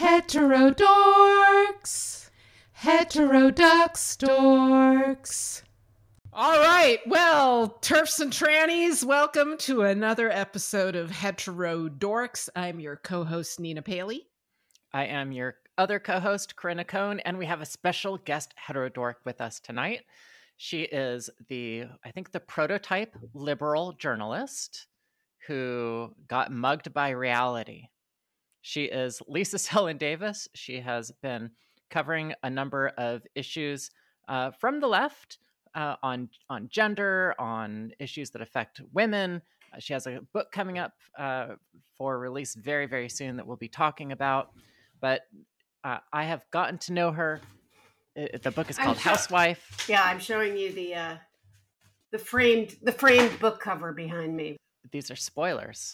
Heterodorks, heterodox dorks. All right, well, turfs and trannies, welcome to another episode of Heterodorks. I'm your co-host, Nina Paley. I am your other co-host, Corinna Cohn, and we have a special guest heterodork with us tonight. She is the prototype liberal journalist who got mugged by reality. She is Lisa Selin Davis. She has been covering a number of issues from the left on gender, on issues that affect women. She has a book coming up for release very, very soon that we'll be talking about. But I have gotten to know her. The book is called Housewife. Yeah, I'm showing you the framed book cover behind me. These are spoilers.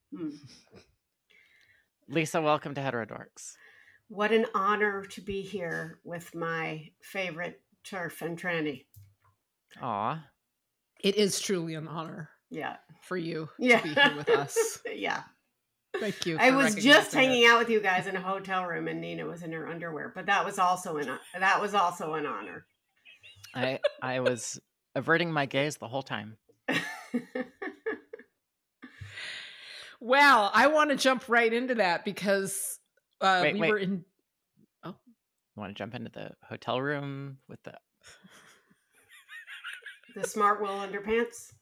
Lisa, welcome to Heterodorks. What an honor to be here with my favorite turf and tranny. Aw. It is truly an honor. Yeah. For you to be here with us. Yeah. Thank you. I was just hanging out with you guys in a hotel room, and Nina was in her underwear, but that was also an honor. I was averting my gaze the whole time. Well, I want to jump right into that because we were in. Oh, you want to jump into the hotel room with the smart wool underpants?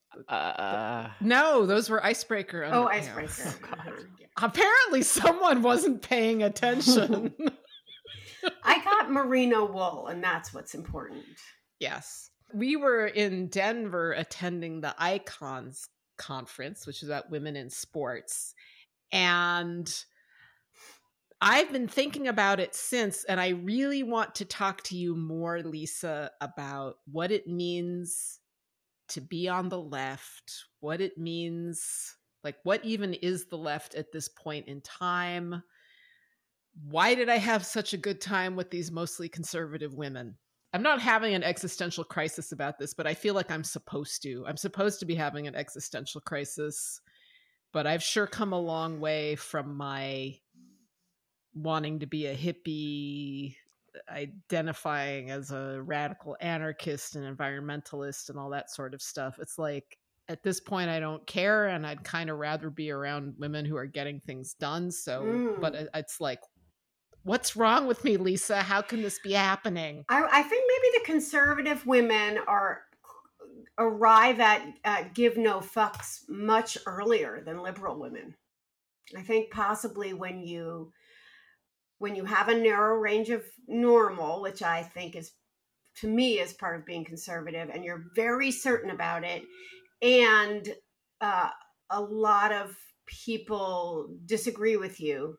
No, those were icebreaker underpants. Oh, icebreaker. Apparently, someone wasn't paying attention. I got merino wool, and that's what's important. Yes, we were in Denver attending the Icons conference, which is about women in sports, and I've been thinking about it since, and I really want to talk to you more, Lisa, about what it means to be on the left, what it means, like what even is the left at this point in time? Why did I have such a good time with these mostly conservative women? I'm not having an existential crisis about this, but I feel like I'm supposed to. I'm supposed to be having an existential crisis, but I've sure come a long way from my wanting to be a hippie, identifying as a radical anarchist and environmentalist and all that sort of stuff. It's like, at this point, I don't care, and I'd kind of rather be around women who are getting things done. So, but it's like, what's wrong with me, Lisa? How can this be happening? I think maybe the conservative women arrive at give no fucks much earlier than liberal women. I think possibly when you have a narrow range of normal, which I think is, to me, is part of being conservative, and you're very certain about it, and a lot of people disagree with you,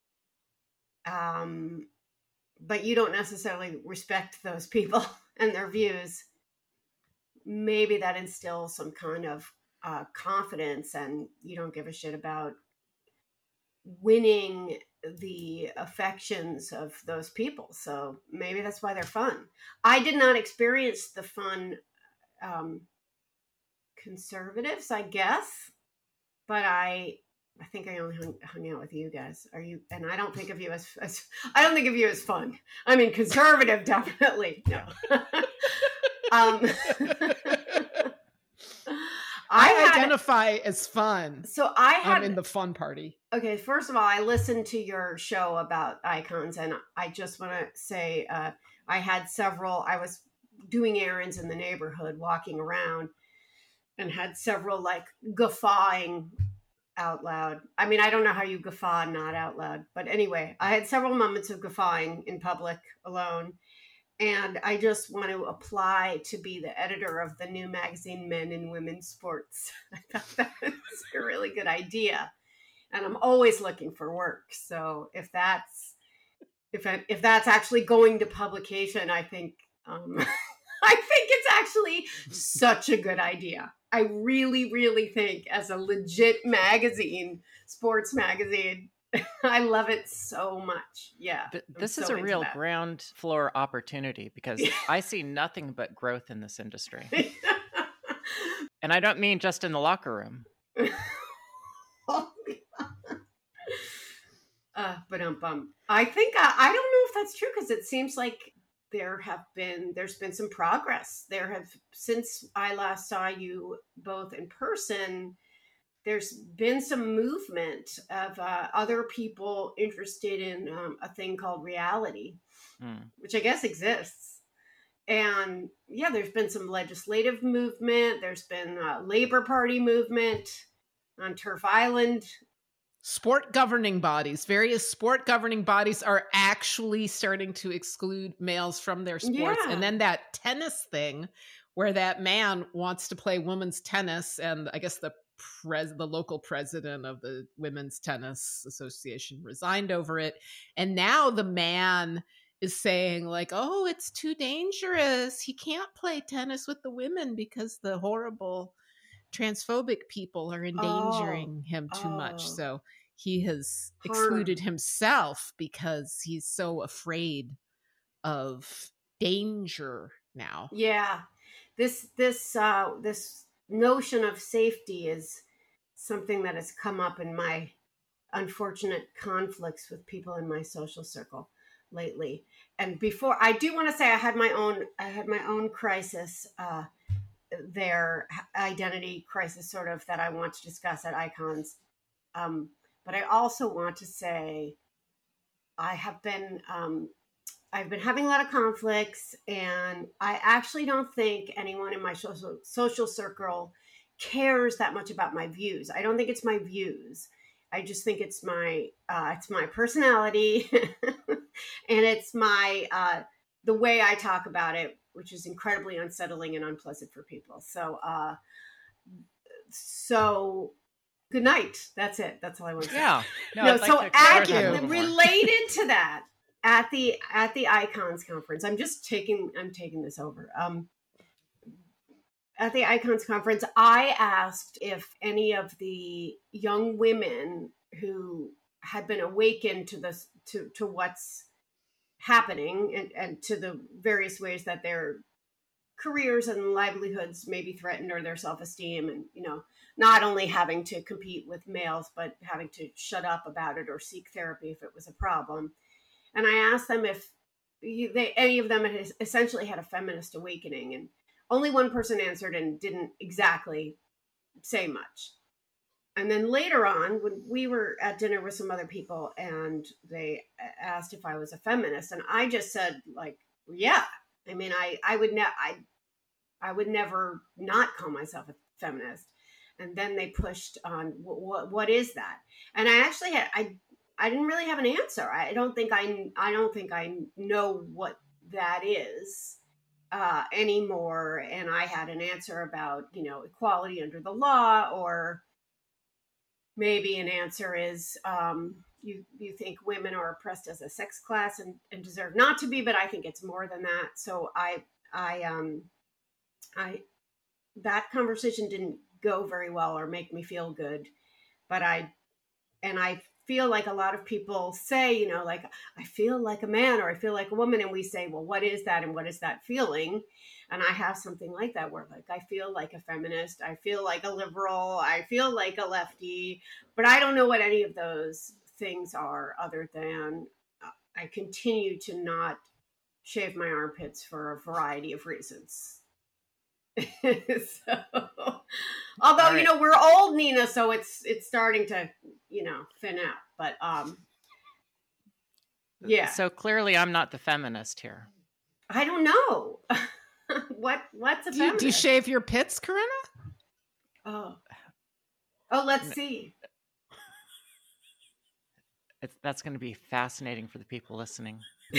but you don't necessarily respect those people and their views, maybe that instills some kind of confidence, and you don't give a shit about winning the affections of those people. So maybe that's why they're fun. I did not experience the fun conservatives, I guess, but I think I only hung out with you guys. And I don't think of you as I don't think of you as fun. I mean, conservative, definitely. No. I identify as fun. So I'm in the fun party. Okay, first of all, I listened to your show about icons, and I just want to say I was doing errands in the neighborhood, walking around, and had several like guffawing out loud. I mean, I don't know how you guffaw not out loud, but anyway, I had several moments of guffawing in public alone. And I just want to apply to be the editor of the new magazine, Men and Women Sports. I thought that was a really good idea. And I'm always looking for work. So if that's actually going to publication, I think it's actually such a good idea. I really, really think as a legit magazine, sports magazine, I love it so much. Yeah. This is a real ground floor opportunity because I see nothing but growth in this industry. And I don't mean just in the locker room. But I think I don't know if that's true, because it seems like there's been some progress. Since I last saw you both in person, there's been some movement of other people interested in a thing called reality, which I guess exists. And yeah, there's been some legislative movement. There's been a Labor Party movement on Turf Island. Various sport governing bodies are actually starting to exclude males from their sports. Yeah. And then that tennis thing where that man wants to play women's tennis, and I guess the local president of the Women's Tennis Association resigned over it. And now the man is saying like, oh, it's too dangerous. He can't play tennis with the women because the horrible transphobic people are endangering him too much. So he has excluded himself because he's so afraid of danger now. Yeah. This notion of safety is something that has come up in my unfortunate conflicts with people in my social circle lately. And before, I do want to say I had my own crisis, their identity crisis sort of, that I want to discuss at Icons. But I also want to say I've been having a lot of conflicts, and I actually don't think anyone in my social circle cares that much about my views. I don't think it's my views. I just think it's my personality and it's my the way I talk about it, which is incredibly unsettling and unpleasant for people. So good night. That's it. That's all I want to say. Yeah. No, so related to that, at the Icons conference, I'm taking this over. At the Icons conference, I asked if any of the young women who had been awakened to what's happening and to the various ways that their careers and livelihoods may be threatened, or their self-esteem, and not only having to compete with males, but having to shut up about it or seek therapy if it was a problem. And I asked them if any of them had essentially had a feminist awakening, and only one person answered and didn't exactly say much. And then later on, when we were at dinner with some other people, and they asked if I was a feminist, and I just said, like, yeah. I mean, I would never not call myself a feminist. And then they pushed on what is that? And I actually I didn't really have an answer. I don't think I know what that is anymore. And I had an answer about, equality under the law, or maybe an answer is you think women are oppressed as a sex class and deserve not to be, but I think it's more than that. So I that conversation didn't go very well or make me feel good, but I feel like a lot of people say, like, I feel like a man or I feel like a woman. And we say, well, what is that? And what is that feeling? And I have something like that where, like, I feel like a feminist. I feel like a liberal. I feel like a lefty, but I don't know what any of those things are, other than I continue to not shave my armpits for a variety of reasons. Although, right. We're old, Nina, so it's starting to, thin out. But yeah. So clearly, I'm not the feminist here. I don't know. What's a feminist? Do you shave your pits, Corinna? Oh, let's see. That's going to be fascinating for the people listening.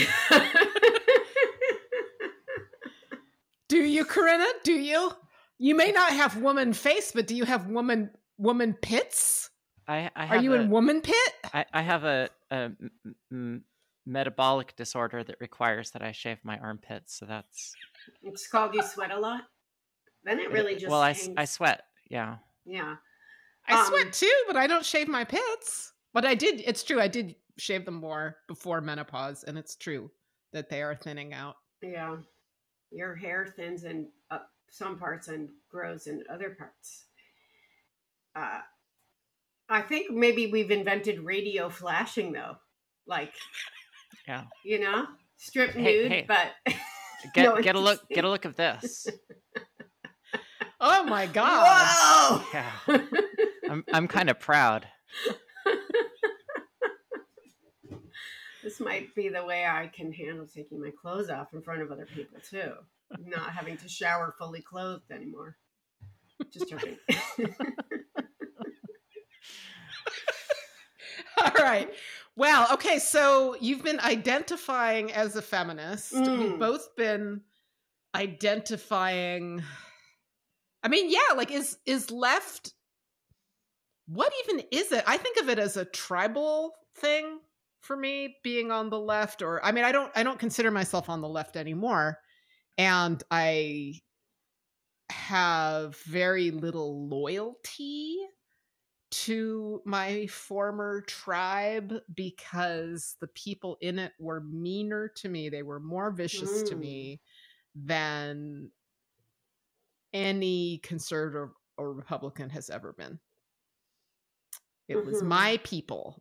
Do you, Corinna? Do you? You may not have woman face, but do you have woman pits? Are you in woman pit? I have a metabolic disorder that requires that I shave my armpits. So it's called you sweat a lot. Then it really just I sweat. Yeah. Yeah. I sweat too, but I don't shave my pits. But it's true. I did shave them more before menopause, and it's true that they are thinning out. Yeah. Your hair thins in some parts and grows in other parts. I think maybe we've invented radio flashing, though. like, Yeah. strip nude, hey. but get a look of this. Oh my God. Whoa! Yeah. I'm kind of proud. This might be the way I can handle taking my clothes off in front of other people too. Not having to shower fully clothed anymore. Just joking. All right. Well, okay, so you've been identifying as a feminist. We've both been identifying. I mean, yeah, like is left, what even is it? I think of it as a tribal thing for me, being on the left. Or I mean, I don't consider myself on the left anymore. And I have very little loyalty to my former tribe because the people in it were meaner to me. They were more vicious to me than any conservative or Republican has ever been. It was my people.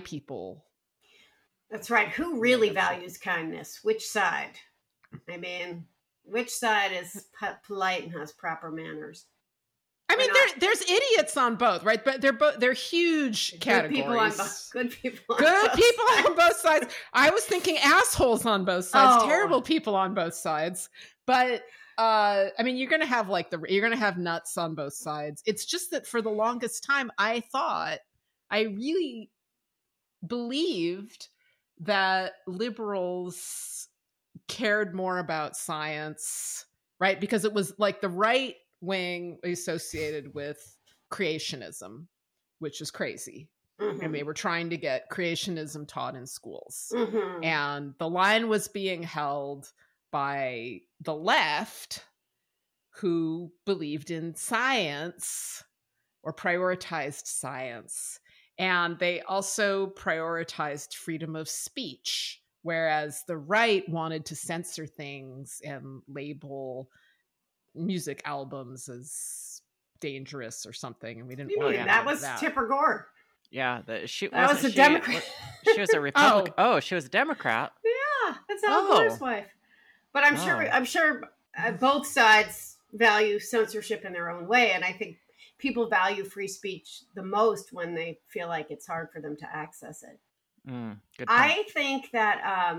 That's right. Who really values kindness? Which side? I mean, which side is polite and has proper manners? I mean, there's idiots on both, right? But they're huge categories. Good people on both sides. I was thinking assholes on both sides, terrible people on both sides. But I mean, you're gonna have nuts on both sides. It's just that for the longest time, I really believed that liberals cared more about science, right? Because it was like the right wing associated with creationism, which is crazy. And they were trying to get creationism taught in schools. And the line was being held by the left, who believed in science or prioritized science. And they also prioritized freedom of speech, whereas the right wanted to censor things and label music albums as dangerous or something. And we didn't want that was Tipper Gore. Yeah, that was a Democrat. She was a Republican. She was a Democrat. Yeah, that's Al Gore's wife. But I'm sure both sides value censorship in their own way, and I think people value free speech the most when they feel like it's hard for them to access it. Good point. I think that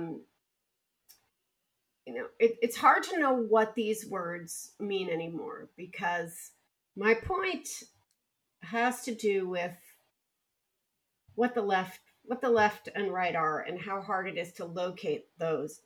it's hard to know what these words mean anymore, because my point has to do with what the left and right are, and how hard it is to locate those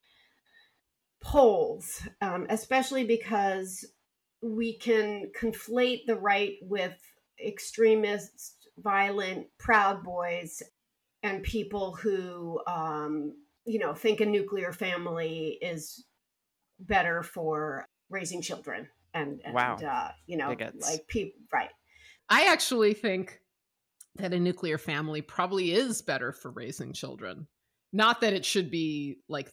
poles, especially because we can conflate the right with extremist, violent, Proud Boys, and people who, think a nuclear family is better for raising children. And wow. like people, right. I actually think that a nuclear family probably is better for raising children. Not that it should be like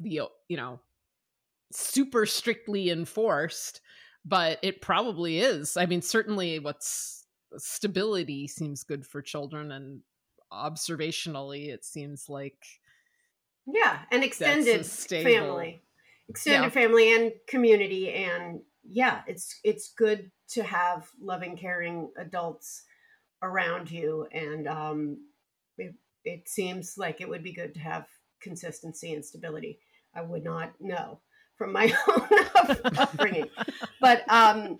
super strictly enforced, but it probably is. I mean, certainly stability seems good for children, and observationally it seems like an extended family and community, and it's good to have loving, caring adults around you, and it seems like it would be good to have consistency and stability. I would not know from my own upbringing, but I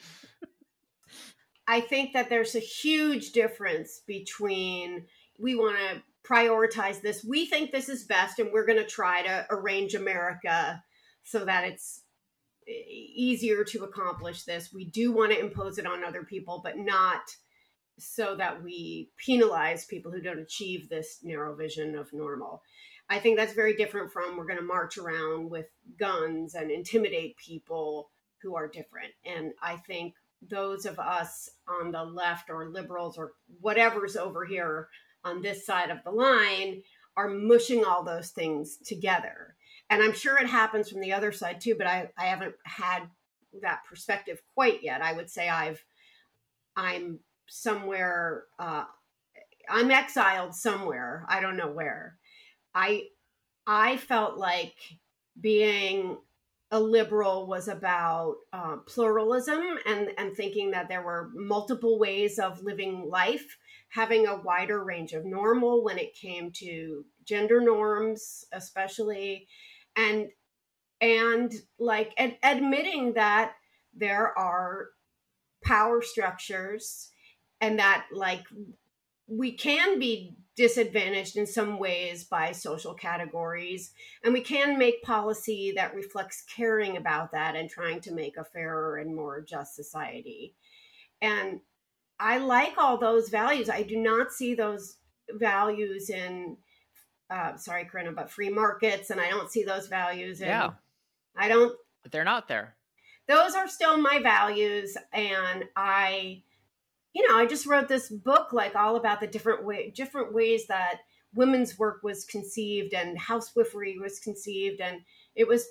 think that there's a huge difference between, we want to prioritize this, we think this is best, and we're going to try to arrange America so that it's easier to accomplish this. We do want to impose it on other people, but not so that we penalize people who don't achieve this narrow vision of normal. I think that's very different from, we're going to march around with guns and intimidate people who are different. And I think those of us on the left, or liberals, or whatever's over here on this side of the line, are mushing all those things together. And I'm sure it happens from the other side too, but I haven't had that perspective quite yet. I would say I'm somewhere, I'm exiled somewhere, I don't know where, I felt like being a liberal was about pluralism and thinking that there were multiple ways of living life, having a wider range of normal when it came to gender norms, especially, and like admitting that there are power structures and that like we can be disadvantaged in some ways by social categories, and we can make policy that reflects caring about that and trying to make a fairer and more just society. And I like all those values. I do not see those values in sorry, Corinna, but free markets, and I don't see those values in I don't they're not there. Those are still my values, and I just wrote this book like all about the different ways that women's work was conceived and housewifery was conceived, and it was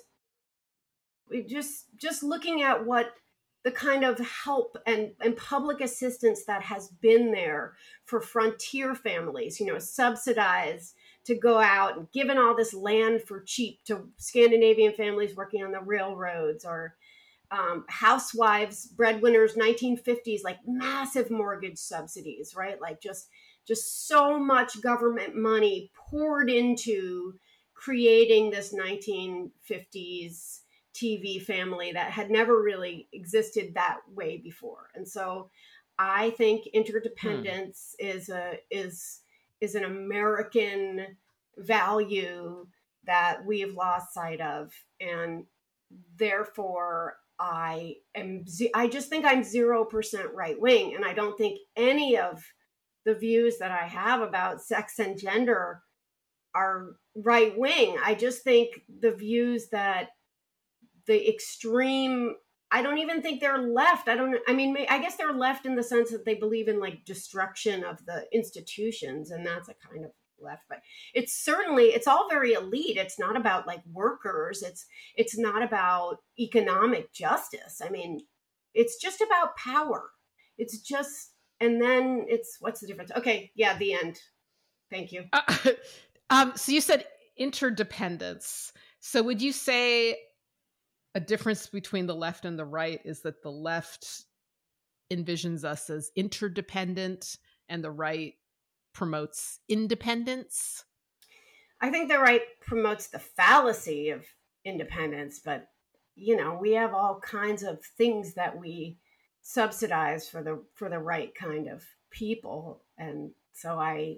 just looking at what the kind of help and public assistance that has been there for frontier families, subsidized to go out and given all this land for cheap to Scandinavian families working on the railroads, or housewives, breadwinners, 1950s, like massive mortgage subsidies, right? Like just so much government money poured into creating this 1950s TV family that had never really existed that way before. And so I think interdependence is an American value that we have lost sight of, and therefore I just think I'm 0% right wing, and I don't think any of the views that I have about sex and gender are right wing. I just think the views that the extreme, I don't even think they're left. I guess they're left in the sense that they believe in like destruction of the institutions, and that's a kind of left, but it's all very elite. It's not about like workers. It's not about economic justice. I mean, it's just about power. It's just, and then what's the difference? Okay. Yeah. The end. Thank you. So you said interdependence. So would you say a difference between the left and the right is that the left envisions us as interdependent and the right promotes independence? I think the right promotes the fallacy of independence, but we have all kinds of things that we subsidize for the right kind of people. And so I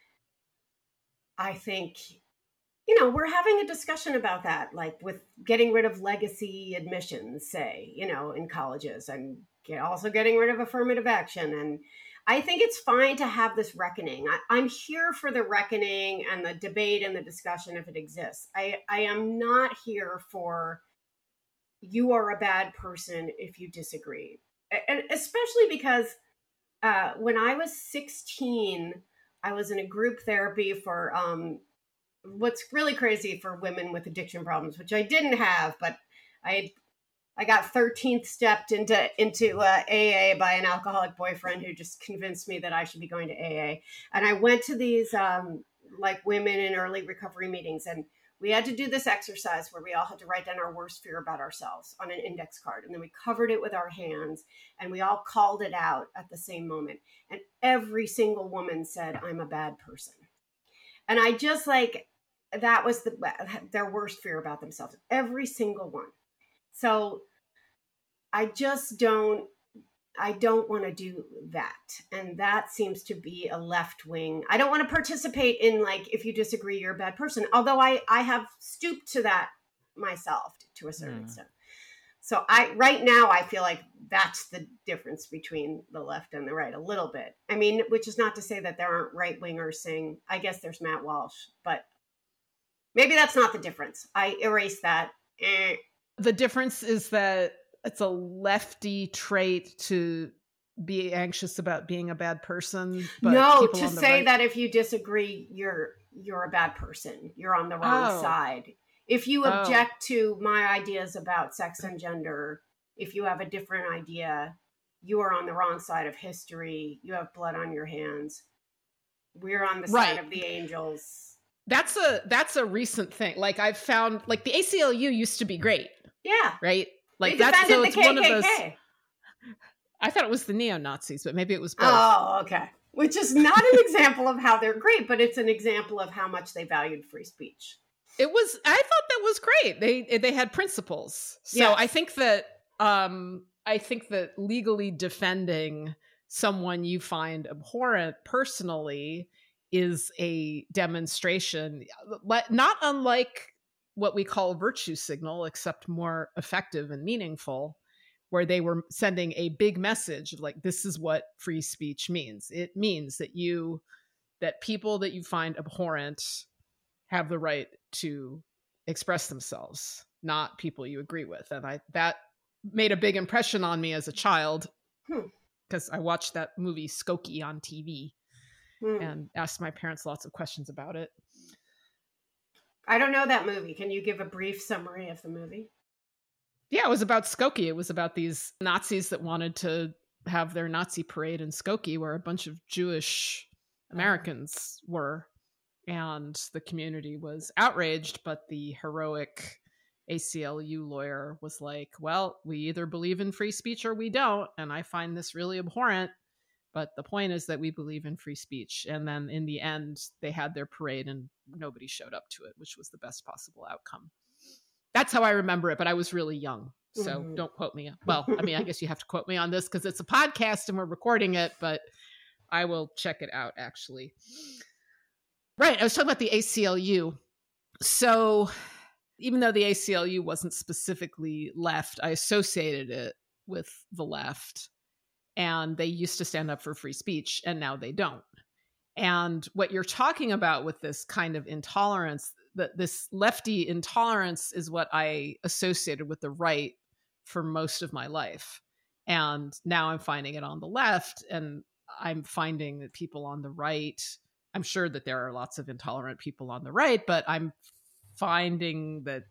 think we're having a discussion about that, like with getting rid of legacy admissions, say, in colleges, and also getting rid of affirmative action. And I think it's fine to have this reckoning. I'm here for the reckoning and the debate and the discussion if it exists. I am not here for you are a bad person if you disagree. And especially because when I was 16, I was in a group therapy for what's really crazy for women with addiction problems, which I didn't have, but I got 13th stepped into AA by an alcoholic boyfriend who just convinced me that I should be going to AA. And I went to these like women in early recovery meetings, and we had to do this exercise where we all had to write down our worst fear about ourselves on an index card. And then we covered it with our hands, and we all called it out at the same moment. And every single woman said, "I'm a bad person." And I just like, that was their worst fear about themselves. Every single one. So I don't want to do that. And that seems to be a left wing. I don't want to participate in like, if you disagree, you're a bad person. Although I have stooped to that myself to a certain extent. So right now I feel like that's the difference between the left and the right a little bit. I mean, which is not to say that there aren't right wingers saying, I guess there's Matt Walsh, but maybe that's not the difference. I erase that. The difference is that it's a lefty trait to be anxious about being a bad person. But no, to say that if you disagree, you're a bad person. You're on the wrong side. If you object to my ideas about sex and gender, if you have a different idea, you are on the wrong side of history. You have blood on your hands. We're on the side of the angels. That's a recent thing. Like I've found, like the ACLU used to be great. Yeah. Right? Like they that's so defended it's the one of KKK. those. I thought it was the neo-Nazis, but maybe it was both. Oh, okay. Which is not an example of how they're great, but it's an example of how much they valued free speech. I thought that was great. They had principles. So Yes. I think that legally defending someone you find abhorrent personally is a demonstration, not unlike what we call a virtue signal, except more effective and meaningful, where they were sending a big message of like, this is what free speech means. It means that people that you find abhorrent have the right to express themselves, not people you agree with. And that made a big impression on me as a child, because I watched that movie Skokie on TV and asked my parents lots of questions about it. I don't know that movie. Can you give a brief summary of the movie? Yeah, it was about Skokie. It was about these Nazis that wanted to have their Nazi parade in Skokie, where a bunch of Jewish Americans were. And the community was outraged, but the heroic ACLU lawyer was like, well, we either believe in free speech or we don't. And I find this really abhorrent. But the point is that we believe in free speech. And then in the end, they had their parade and nobody showed up to it, which was the best possible outcome. That's how I remember it, but I was really young. So don't quote me. Well, I mean, I guess you have to quote me on this because it's a podcast and we're recording it, but I will check it out, actually. Right. I was talking about the ACLU. So even though the ACLU wasn't specifically left, I associated it with the left. And they used to stand up for free speech, and now they don't. And what you're talking about with this kind of intolerance, that this lefty intolerance is what I associated with the right for most of my life. And now I'm finding it on the left, and I'm finding that people on the right, I'm sure that there are lots of intolerant people on the right, but I'm finding that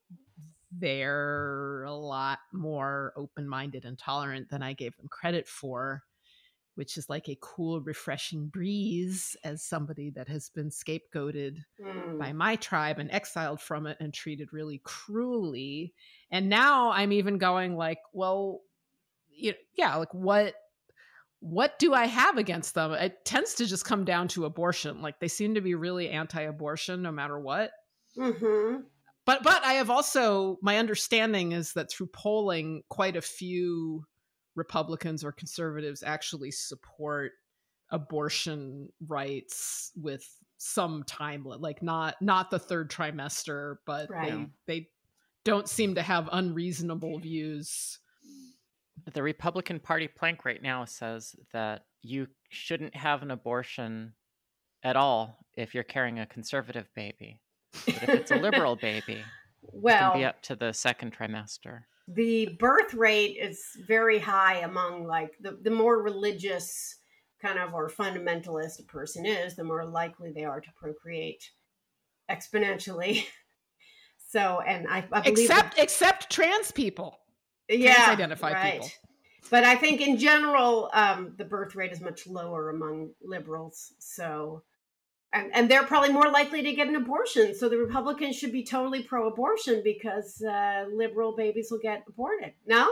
they're a lot more open-minded and tolerant than I gave them credit for, which is like a cool, refreshing breeze as somebody that has been scapegoated by my tribe and exiled from it and treated really cruelly. And now I'm even going like, well, yeah, like what do I have against them? It tends to just come down to abortion. Like they seem to be really anti-abortion no matter what. Mm-hmm. But I have also, my understanding is that through polling, quite a few Republicans or conservatives actually support abortion rights with some time, like not the third trimester, but right. they don't seem to have unreasonable views. The Republican Party plank right now says that you shouldn't have an abortion at all if you're carrying a conservative baby. But if it's a liberal baby, it can be up to the second trimester. The birth rate is very high among like the more religious kind of or fundamentalist a person is, the more likely they are to procreate exponentially. So, and I believe except trans people. Yeah, trans-identified people. But I think in general, the birth rate is much lower among liberals. So, and they're probably more likely to get an abortion. So the Republicans should be totally pro-abortion because liberal babies will get aborted. No?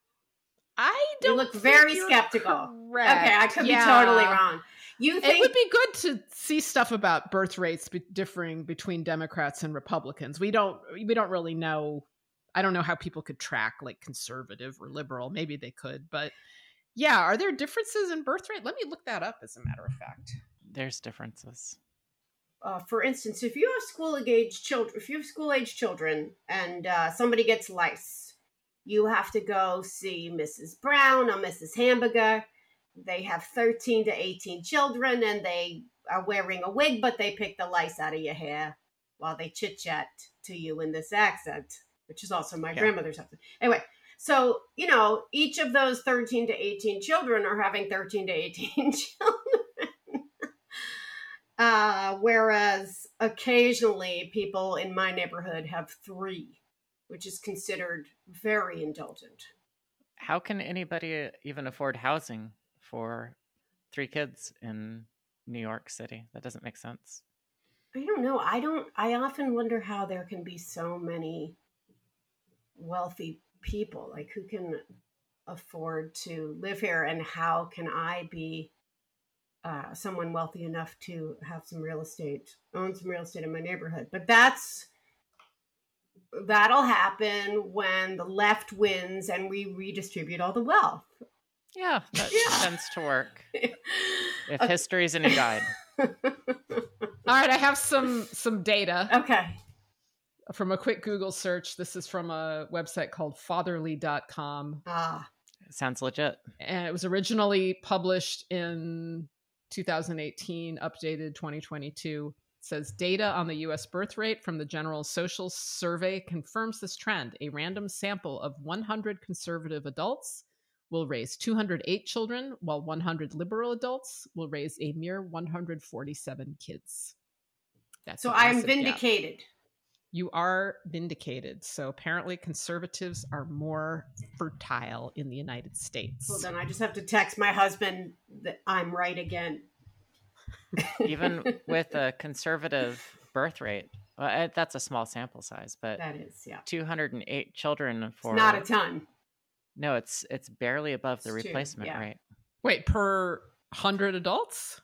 I don't. You look very skeptical. Correct. Okay, I could be totally wrong. You think it would be good to see stuff about birth rates differing between Democrats and Republicans? We don't really know. I don't know how people could track like conservative or liberal. Maybe they could, but yeah, are there differences in birth rate? Let me look that up. As a matter of fact, there's differences. For instance, if you have school-age children, and somebody gets lice, you have to go see Mrs. Brown or Mrs. Hamburger. They have 13 to 18 children, and they are wearing a wig, but they pick the lice out of your hair while they chit-chat to you in this accent, which is also my grandmother's accent. Anyway, so, each of those 13 to 18 children are having 13 to 18 children. Whereas occasionally people in my neighborhood have 3, which is considered very indulgent. How can anybody even afford housing for 3 kids in New York City? That doesn't make sense. I don't know. I often wonder how there can be so many wealthy people, like who can afford to live here, and how can I be someone wealthy enough to have some real estate, own some real estate in my neighborhood. But that'll happen when the left wins and we redistribute all the wealth. Yeah, that tends to work. If history's any guide. All right, I have some data. Okay. From a quick Google search. This is from a website called fatherly.com. Sounds legit. And it was originally published in 2018, updated 2022. It says data on the U.S. birth rate from the General Social Survey confirms this trend. A random sample of 100 conservative adults will raise 208 children, while 100 liberal adults will raise a mere 147 kids. So I'm vindicated. Gap. You are vindicated. So apparently conservatives are more fertile in the United States. Well, then I just have to text my husband that I'm right again. Even with a conservative birth rate, that's a small sample size, but that is, yeah. 208 children for... It's not a ton. No, it's barely above the replacement rate. Wait, per 100 adults?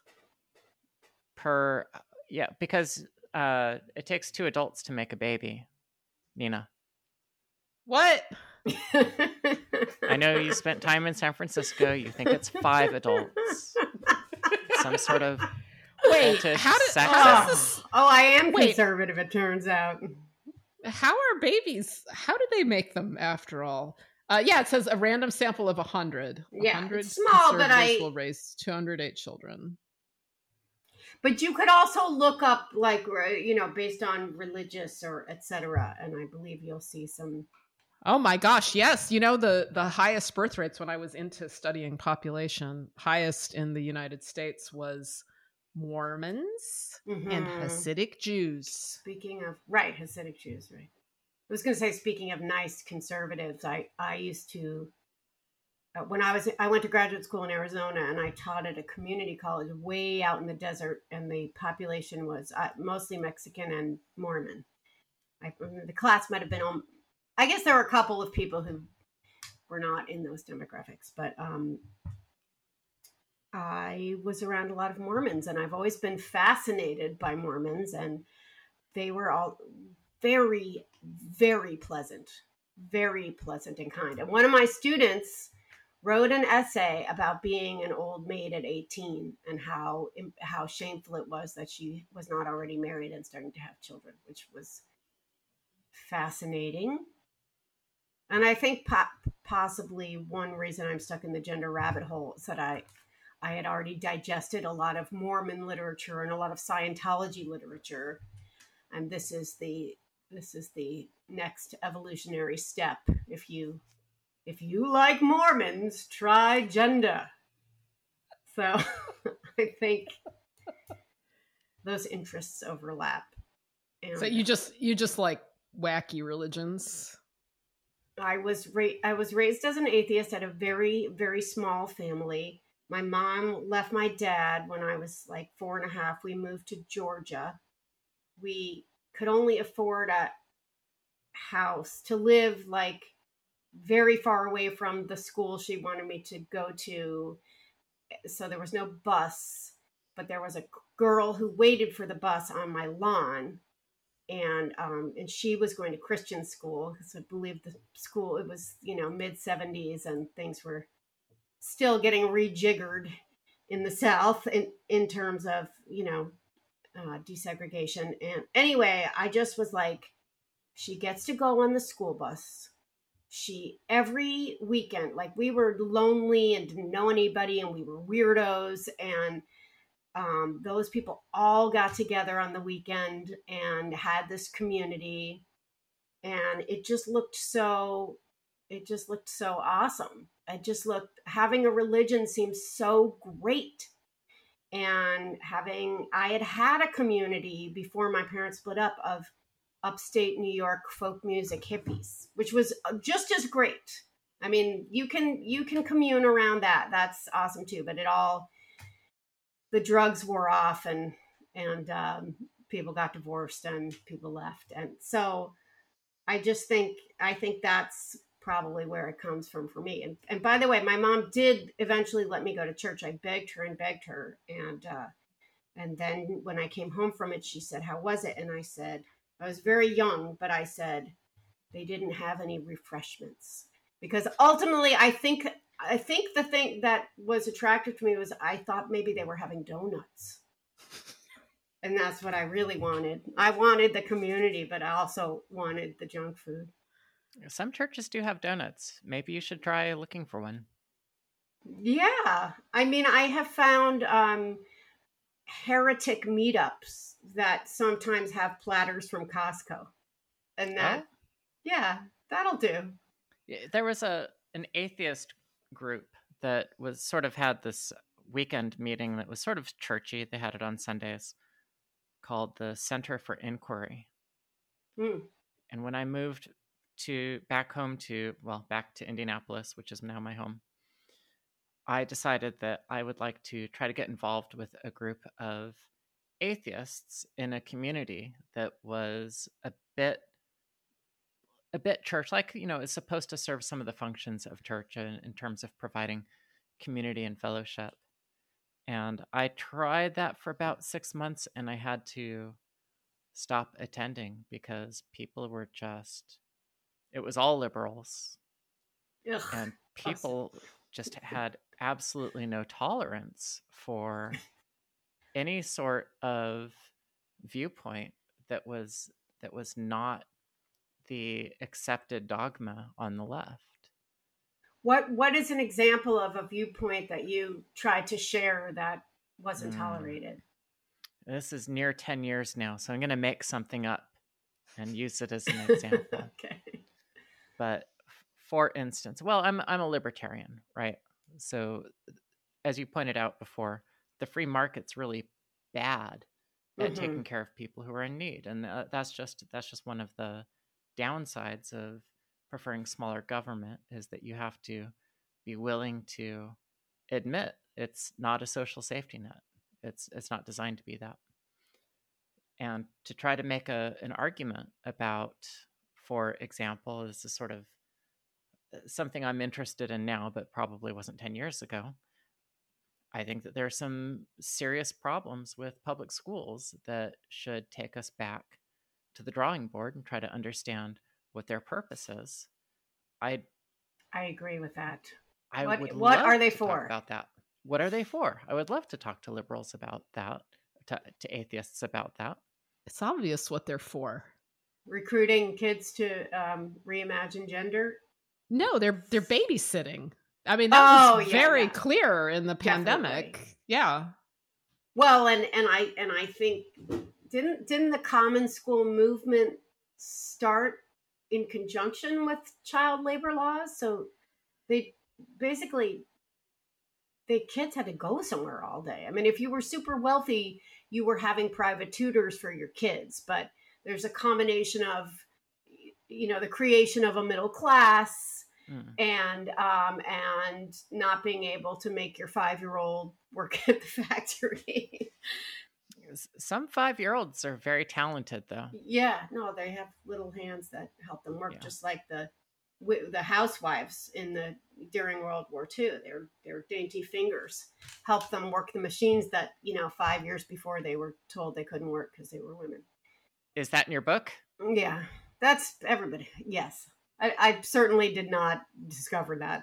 Because it takes 2 adults to make a baby, Nina. What? I know you spent time in San Francisco. You think it's 5 adults. Some sort of... Wait, how does this... Oh, I am conservative, it turns out. How are babies? How do they make them, after all? It says a random sample of 100. Yeah, 100 it's small, but will raise 208 children. But you could also look up, like, based on religious or etc. And I believe you'll see some. Oh my gosh, yes. The highest birth rates when I was into studying population, highest in the United States was Mormons and Hasidic Jews. Speaking of, Hasidic Jews, right. I was going to say, speaking of nice conservatives, I used to, when I went to graduate school in Arizona, and I taught at a community college way out in the desert, and the population was mostly Mexican and Mormon. The class might have been, I guess there were a couple of people who were not in those demographics, but I was around a lot of Mormons, and I've always been fascinated by Mormons, and they were all very, very pleasant and kind. And one of my students wrote an essay about being an old maid at 18 and how shameful it was that she was not already married and starting to have children, which was fascinating. And I think possibly one reason I'm stuck in the gender rabbit hole is that I had already digested a lot of Mormon literature and a lot of Scientology literature. And this is the next evolutionary step. If you like Mormons, try gender. So I think those interests overlap. And so you just like wacky religions. I was raised as an atheist at a very, very small family. My mom left my dad when I was like 4.5. We moved to Georgia. We could only afford a house to live like very far away from the school she wanted me to go to. So there was no bus, but there was a girl who waited for the bus on my lawn. And she was going to Christian school, because I believe the school, it was, mid-70s, and things were still getting rejiggered in the South in terms of, desegregation. And anyway, I just was like, she gets to go on the school bus. Every weekend, like, we were lonely and didn't know anybody, and we were weirdos, and those people all got together on the weekend and had this community, and it just looked so awesome. Having a religion seems so great. And I had a community before my parents split up of upstate New York folk music hippies, which was just as great. I mean, you can commune around that. That's awesome too. But the drugs wore off, and people got divorced and people left. And so I think that's probably where it comes from for me. And by the way, my mom did eventually let me go to church. I begged her. And then when I came home from it, she said, "How was it?" And I said, I was very young, but I said, they didn't have any refreshments. Because ultimately, I think the thing that was attractive to me was I thought maybe they were having donuts. And that's what I really wanted. I wanted the community, but I also wanted the junk food. Some churches do have donuts. Maybe you should try looking for one. Yeah. I mean, I have found heretic meetups that sometimes have platters from Costco. And that, yeah, that'll do. There was an atheist group that was sort of had this weekend meeting that was sort of churchy. They had it on Sundays, called the Center for Inquiry. And when I moved back to Indianapolis, which is now my home, I decided that I would like to try to get involved with a group of atheists in a community that was a bit church-like. It's supposed to serve some of the functions of church in terms of providing community and fellowship. And I tried that for about 6 months, and I had to stop attending because people were it was all liberals. Ugh, and people just had absolutely no tolerance for any sort of viewpoint that was not the accepted dogma on the left. What is an example of a viewpoint that you tried to share that wasn't tolerated? This is near 10 years now, so I'm going to make something up and use it as an example. Okay. But for instance, well, I'm a libertarian, right? So as you pointed out before, the free market's really bad at taking care of people who are in need. And that's just one of the downsides of preferring smaller government, is that you have to be willing to admit it's not a social safety net. It's not designed to be that. And to try to make an argument about, for example, this is sort of something I'm interested in now, but probably wasn't 10 years ago. I think that there are some serious problems with public schools that should take us back to the drawing board and try to understand what their purpose is. I agree with that. What are they for? Talk about that. What are they for? I would love to talk to liberals about that, to atheists about that. It's obvious what they're for. Recruiting kids to reimagine gender? No, they're babysitting. I mean, that was very clear in the pandemic. Definitely. Yeah. Well, and I think didn't the common school movement start in conjunction with child labor laws? So they basically, the kids had to go somewhere all day. I mean, if you were super wealthy, you were having private tutors for your kids, but there's a combination of, the creation of a middle class and not being able to make your 5-year-old work at the factory. Some 5-year-olds are very talented, though. Yeah, no, they have little hands that help them work, just like the housewives during World War II. Their dainty fingers helped them work the machines that 5 years before they were told they couldn't work because they were women. Is that in your book? Yeah, that's everybody. Yes, I certainly did not discover that.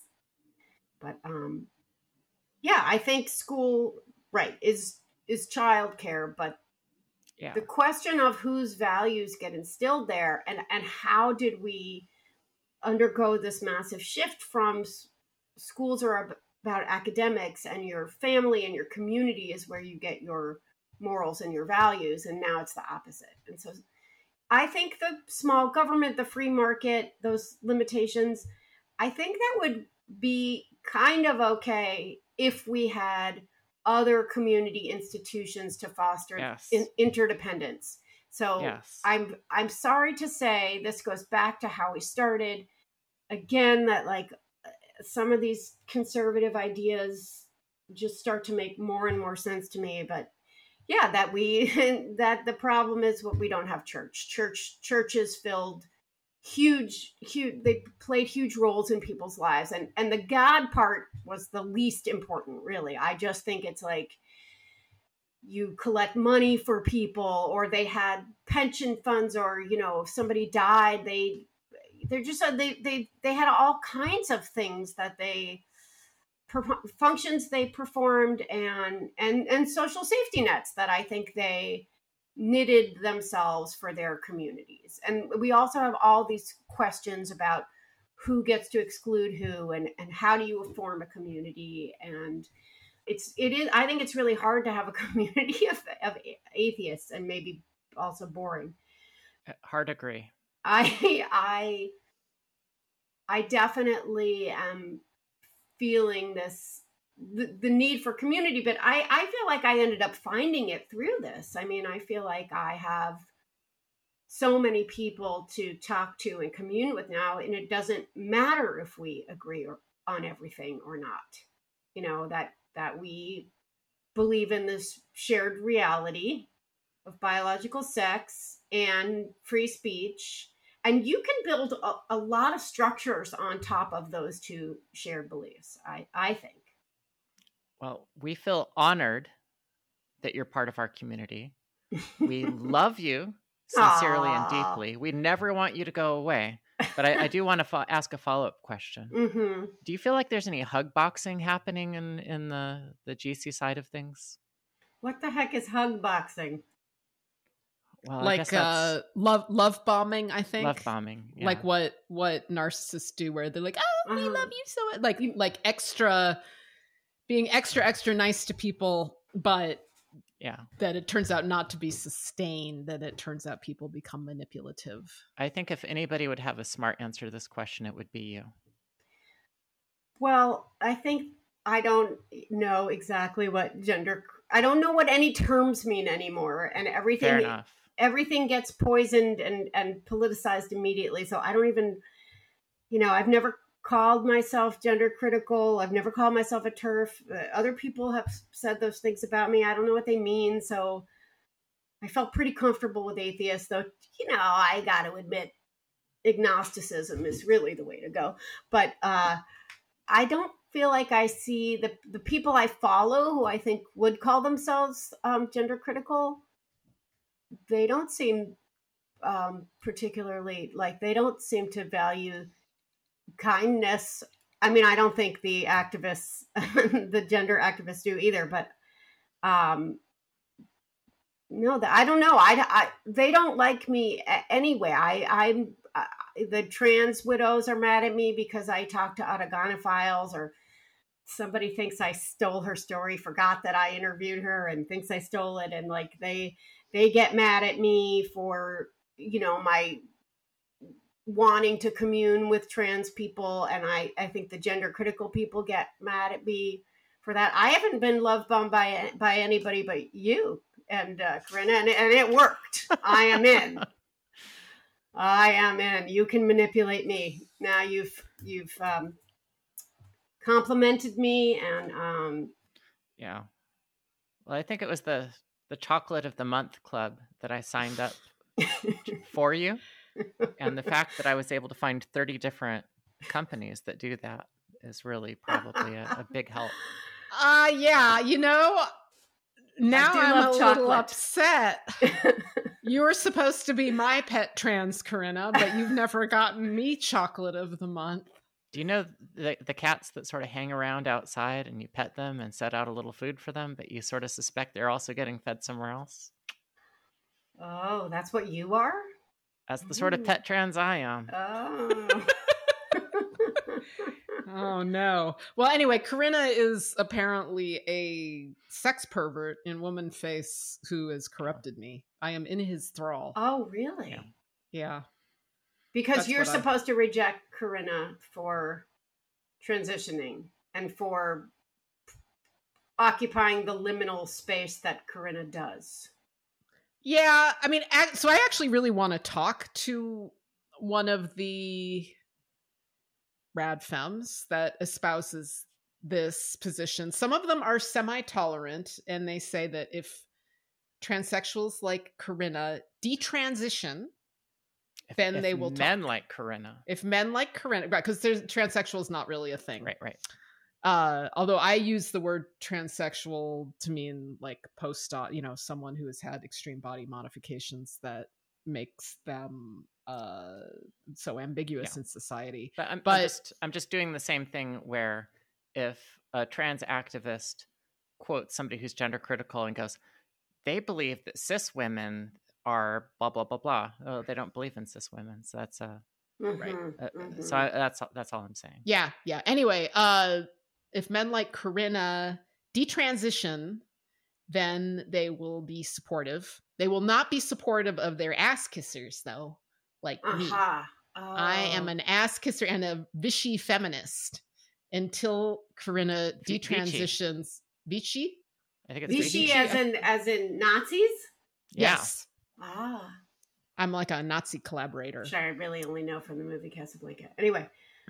I think school is childcare, but the question of whose values get instilled there, and how did we undergo this massive shift from schools are about academics, and your family and your community is where you get your morals and your values, and now it's the opposite. And so I think the small government, the free market, those limitations, I think that would be kind of okay if we had other community institutions to foster interdependence. So I'm sorry to say, this goes back to how we started. Again, that some of these conservative ideas just start to make more and more sense to me. But yeah, that that the problem is what we don't have churches filled huge they played huge roles in people's lives, and the God part was the least important, really. I just think it's like you collect money for people, or they had pension funds, or if somebody died, they're just they had all kinds of things that they functions they performed, and social safety nets that I think they knitted themselves for their communities. And we also have all these questions about who gets to exclude who, and how do you form a community. And it is I think it's really hard to have a community of atheists, and maybe also boring. Hard agree. I definitely am feeling the need for community, but I feel like I ended up finding it through this. I mean, I feel like I have so many people to talk to and commune with now, and it doesn't matter if we agree on everything or not. That we believe in this shared reality of biological sex and free speech. And you can build a lot of structures on top of those two shared beliefs, I think. Well, we feel honored that you're part of our community. We love you sincerely and deeply. We never want you to go away. But I do want to ask a follow-up question. Mm-hmm. Do you feel like there's any hug boxing happening in the GC side of things? What the heck is hug boxing? Well, like I guess that's love bombing, I think. Love bombing. Yeah. Like what narcissists do, where they're like, "Oh, we love you so much." Like extra, being extra nice to people, but yeah, that it turns out not to be sustained. That it turns out people become manipulative. I think if anybody would have a smart answer to this question, it would be you. Well, I think I don't know exactly what I don't know what any terms mean anymore, and everything. Fair enough. Everything gets poisoned and politicized immediately. So I don't even, I've never called myself gender critical. I've never called myself a TERF. Other people have said those things about me. I don't know what they mean. So I felt pretty comfortable with atheists, though, I got to admit, agnosticism is really the way to go. But I don't feel like I see the people I follow who I think would call themselves gender critical. They don't seem particularly, like, they don't seem to value kindness. I mean, I don't think the activists, the gender activists do either, but no, I don't know. They don't like me anyway. I'm the trans widows are mad at me because I talk to autogonophiles, or somebody thinks I stole her story, forgot that I interviewed her, and thinks I stole it. And like, they get mad at me for, my wanting to commune with trans people. And I think the gender critical people get mad at me for that. I haven't been love bombed by anybody but you and Corinna, and it worked. I am in. You can manipulate me. Now you've complimented me, and yeah. Well, I think it was the Chocolate of the Month Club that I signed up for you, and the fact that I was able to find 30 different companies that do that is really probably a big help. Yeah, now I'm a little upset. You were supposed to be my pet trans, Corinna, but you've never gotten me Chocolate of the Month. Do you know the cats that sort of hang around outside and you pet them and set out a little food for them, but you sort of suspect they're also getting fed somewhere else? Oh, that's what you are? That's the sort of pet trans I am. Oh. Oh, no. Well, anyway, Corinna is apparently a sex pervert in woman face who has corrupted me. I am in his thrall. Oh, really? Yeah. Because you're supposed to reject Corinna for transitioning and for occupying the liminal space that Corinna does. Yeah, I mean, so I actually really want to talk to one of the rad femmes that espouses this position. Some of them are semi-tolerant, and they say that if transsexuals like Corinna detransition, then they will men like Corinna. If men like Corinna, right? Because transsexual is not really a thing, right. Although I use the word transsexual to mean like post-op, someone who has had extreme body modifications that makes them so ambiguous in society. But I'm just doing the same thing where if a trans activist quotes somebody who's gender critical and goes, they believe that cis women are blah blah blah blah. Oh, they don't believe in cis women, so that's right. So that's all I'm saying. Yeah. Anyway, if men like Corinna detransition, then they will be supportive. They will not be supportive of their ass kissers, though. Like me, I am an ass kisser and a Vichy feminist until Corinna detransitions. Vichy? I think it's Vichy as in Nazis. Yes. Ah. I'm like a Nazi collaborator. Which I really only know from the movie Casablanca. Anyway.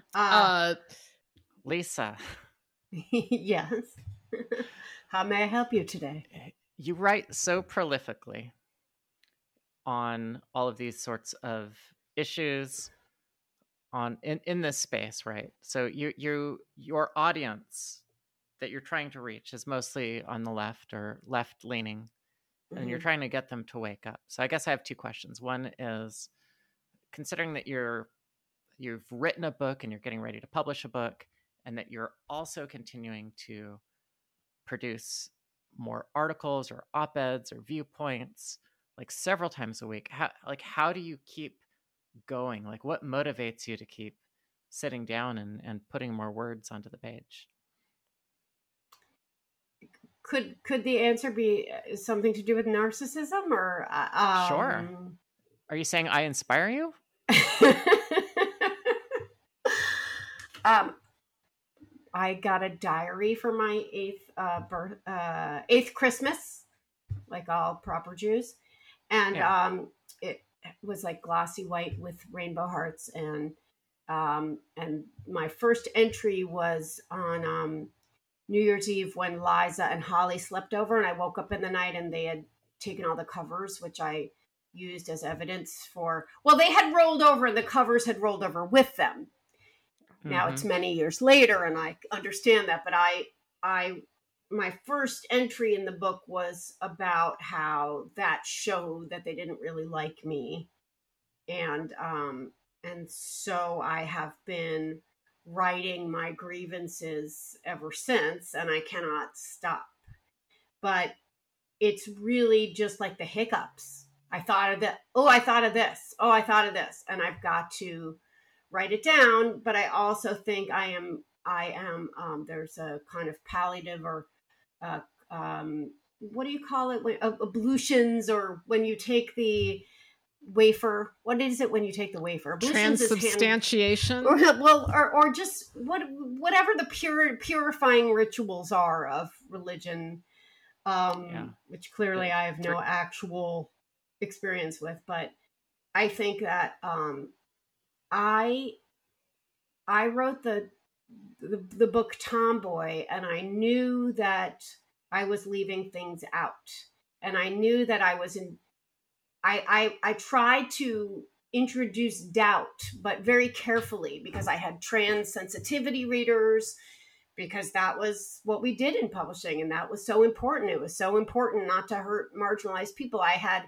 Lisa. Yes. How may I help you today? You write so prolifically on all of these sorts of issues in this space, right? So your audience that you're trying to reach is mostly on the left or left leaning, and you're trying to get them to wake up. So I guess I have two questions. One is, considering that you've written a book and you're getting ready to publish a book, and that you're also continuing to produce more articles or op-eds or viewpoints like several times a week, how do you keep going? Like, what motivates you to keep sitting down and putting more words onto the page? Could the answer be something to do with narcissism or Sure. Are you saying I inspire you? I got a diary for my eighth Christmas, like all proper Jews, and it was like glossy white with rainbow hearts, and my first entry was on New Year's Eve when Liza and Holly slept over, and I woke up in the night and they had taken all the covers, which I used as evidence for. Well, they had rolled over, and the covers had rolled over with them. Now it's many years later, and I understand that, but my first entry in the book was about how that showed that they didn't really like me, and so I have been writing my grievances ever since, and I cannot stop. But it's really just like the hiccups. I thought of that. Oh, I thought of this. Oh, I thought of this, and I've got to write it down. But I also think I am there's a kind of palliative or what do you call it? Ablutions, or when you take the wafer. What is it when you take the wafer? Transubstantiation. Or just whatever the purifying rituals are of religion, which clearly I have no actual experience with. But I think that I wrote the book Tomboy, and I knew that I was leaving things out, and I knew that I was in. I tried to introduce doubt, but very carefully, because I had trans sensitivity readers, because that was what we did in publishing, and that was so important. It was so important not to hurt marginalized people. I had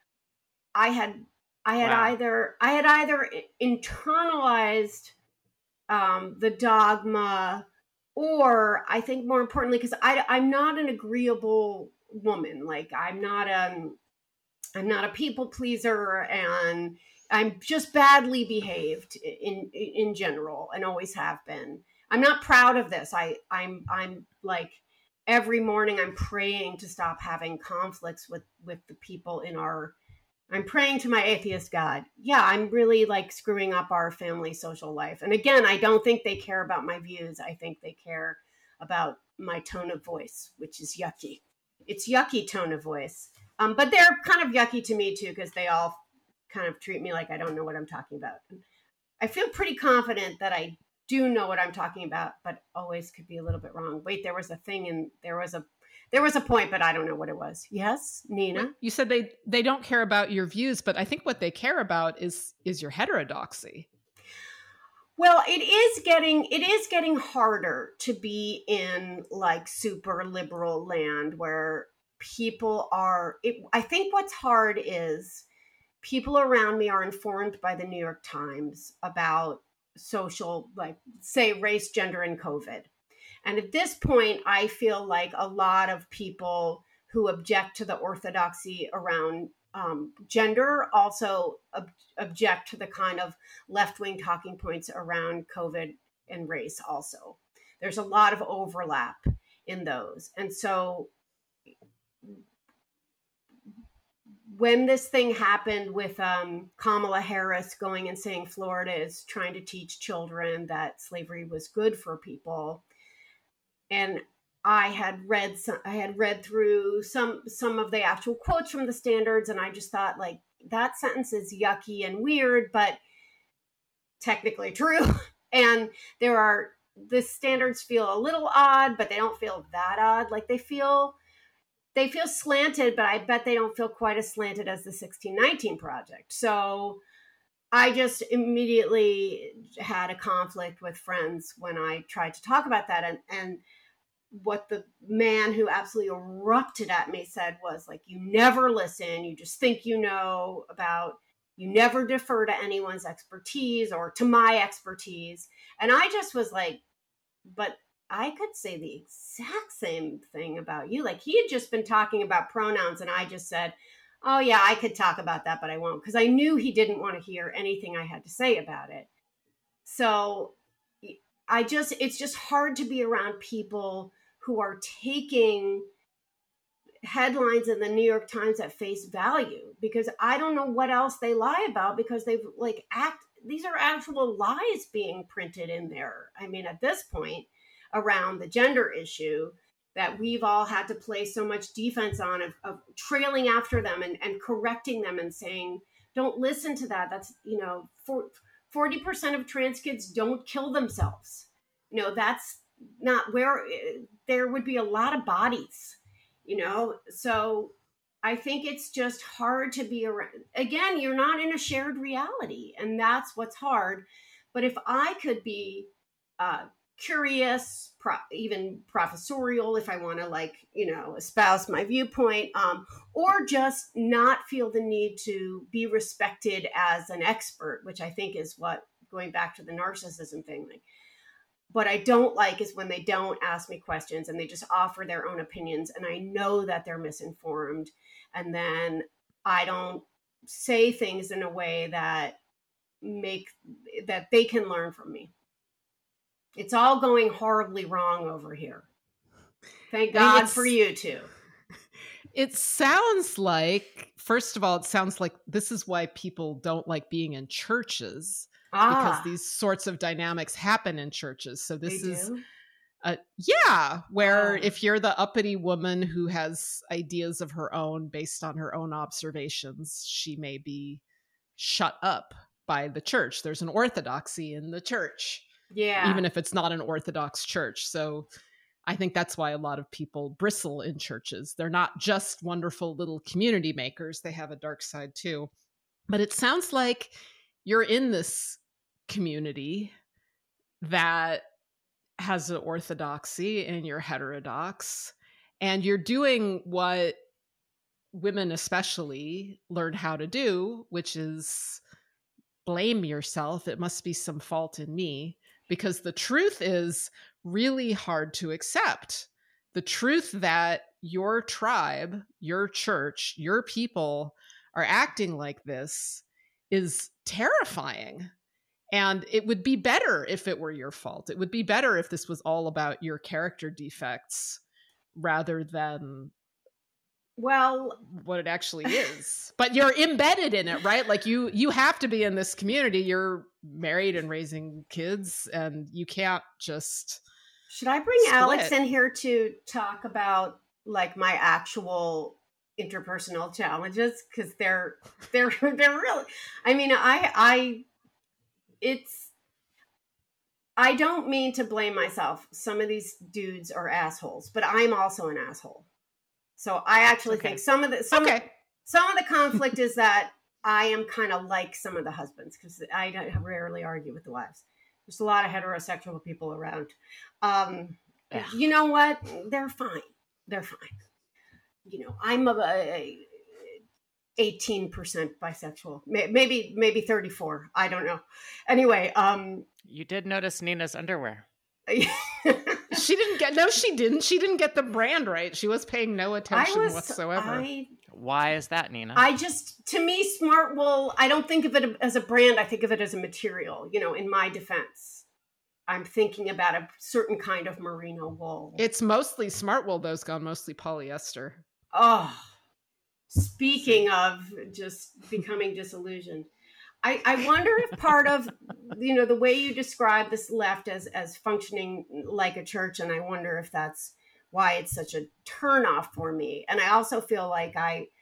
either internalized the dogma, or I think more importantly, because I'm not an agreeable woman. Like I'm not a people pleaser, and I'm just badly behaved in general, and always have been. I'm not proud of this. I'm like every morning I'm praying to stop having conflicts with the people in our. I'm praying to my atheist God. Yeah, I'm really like screwing up our family social life. And again, I don't think they care about my views. I think they care about my tone of voice, which is yucky. It's yucky tone of voice. But they're kind of yucky to me too, because they all kind of treat me like I don't know what I'm talking about. And I feel pretty confident that I do know what I'm talking about, but always could be a little bit wrong. Wait, there was a thing, and there was There was a point, but I don't know what it was. Yes, Nina? You said they don't care about your views, but I think what they care about is your heterodoxy. Well, it is getting harder to be in like super liberal land where people are. I think what's hard is people around me are informed by the New York Times about social, like, say, race, gender, and COVID. And at this point, I feel like a lot of people who object to the orthodoxy around gender also object to the kind of left-wing talking points around COVID and race also. There's a lot of overlap in those. And so when this thing happened with Kamala Harris going and saying Florida is trying to teach children that slavery was good for people, and I had read through some of the actual quotes from the standards, and I just thought, like, that sentence is yucky and weird, but technically true. And the standards feel a little odd, but they don't feel that odd. Like, they feel slanted, but I bet they don't feel quite as slanted as the 1619 Project. So I just immediately had a conflict with friends when I tried to talk about that. And what the man who absolutely erupted at me said was, like, you never listen. You just think you know you never defer to anyone's expertise or to my expertise. And I just was like, but I could say the exact same thing about you. Like, he had just been talking about pronouns, and I just said, oh yeah, I could talk about that, but I won't, because I knew he didn't want to hear anything I had to say about it. So it's just hard to be around people who are taking headlines in the New York Times at face value, because I don't know what else they lie about, because they've these are actual lies being printed in there. I mean, at this point, around the gender issue that we've all had to play so much defense on, of trailing after them and correcting them and saying, don't listen to that. That's, 40% of trans kids don't kill themselves. That's not where there would be a lot of bodies, so I think it's just hard to be around. Again, you're not in a shared reality, and that's what's hard. But if I could be curious, even professorial, if I want to espouse my viewpoint, or just not feel the need to be respected as an expert, which I think is what, going back to the narcissism thing, what I don't like is when they don't ask me questions and they just offer their own opinions, and I know that they're misinformed, and then I don't say things in a way that they can learn from me. It's all going horribly wrong over here. Thank God for you two. It sounds like, first of all, this is why people don't like being in churches, because these sorts of dynamics happen in churches. So this is, where if you're the uppity woman who has ideas of her own based on her own observations, she may be shut up by the church. There's an orthodoxy in the church. Yeah. Even if it's not an Orthodox church. So I think that's why a lot of people bristle in churches. They're not just wonderful little community makers. They have a dark side too. But it sounds like you're in this community that has an orthodoxy and you're heterodox, and you're doing what women especially learn how to do, which is blame yourself. It must be some fault in me. Because the truth is really hard to accept. The truth that your tribe, your church, your people are acting like this is terrifying. And it would be better if it were your fault. It would be better if this was all about your character defects rather than what it actually is. But you're embedded in it, right? Like you have to be in this community. You're married and raising kids, and you can't just Should I bring Alex in here to talk about like my actual interpersonal challenges? Because they're real. I mean, I don't mean to blame myself. Some of these dudes are assholes, but I'm also an asshole. So I actually think some of the conflict is that I am kind of like some of the husbands, because I rarely argue with the wives. There's a lot of heterosexual people around. You know what? They're fine. They're fine. You know, I'm a 18% bisexual, maybe 34. I don't know. Anyway, you did notice Nina's underwear. She didn't get the brand right. She was paying no attention whatsoever. Why is that, Nina? To me, Smartwool, I don't think of it as a brand. I think of it as a material. You know, in my defense, I'm thinking about a certain kind of merino wool. It's mostly Smartwool, though. It's gone mostly polyester. Oh, speaking of just becoming disillusioned, I wonder if part of, you know, the way you describe this left as functioning like a church, and I wonder if that's why it's such a turnoff for me. And I also feel like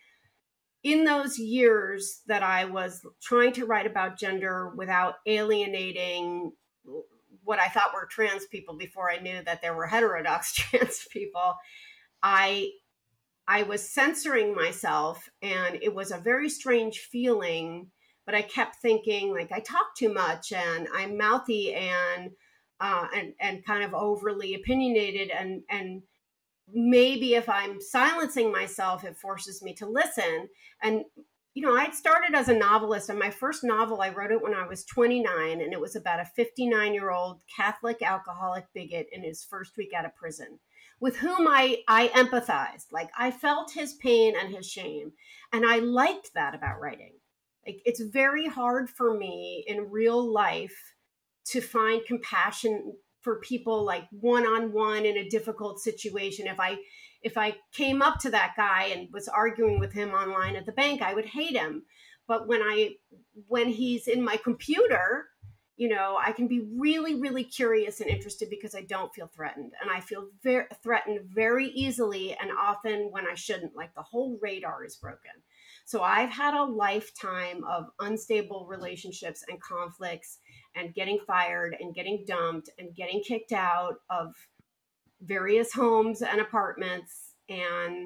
in those years that I was trying to write about gender without alienating what I thought were trans people before I knew that there were heterodox trans people, I was censoring myself, and it was a very strange feeling. But I kept thinking, like, I talk too much, and I'm mouthy, and kind of overly opinionated, and maybe if I'm silencing myself, it forces me to listen. And you know, I'd started as a novelist, and my first novel, I wrote it when I was 29, and it was about a 59-year-old Catholic alcoholic bigot in his first week out of prison, with whom I empathized. Like, I felt his pain and his shame, and I liked that about writing. Like, it's very hard for me in real life to find compassion for people, like one-on-one in a difficult situation. If I came up to that guy and was arguing with him online at the bank, I would hate him. But when he's in my computer, you know, I can be really, really curious and interested because I don't feel threatened. And I feel threatened very easily, and often when I shouldn't, like the whole radar is broken. So I've had a lifetime of unstable relationships and conflicts, and getting fired and getting dumped and getting kicked out of various homes and apartments. And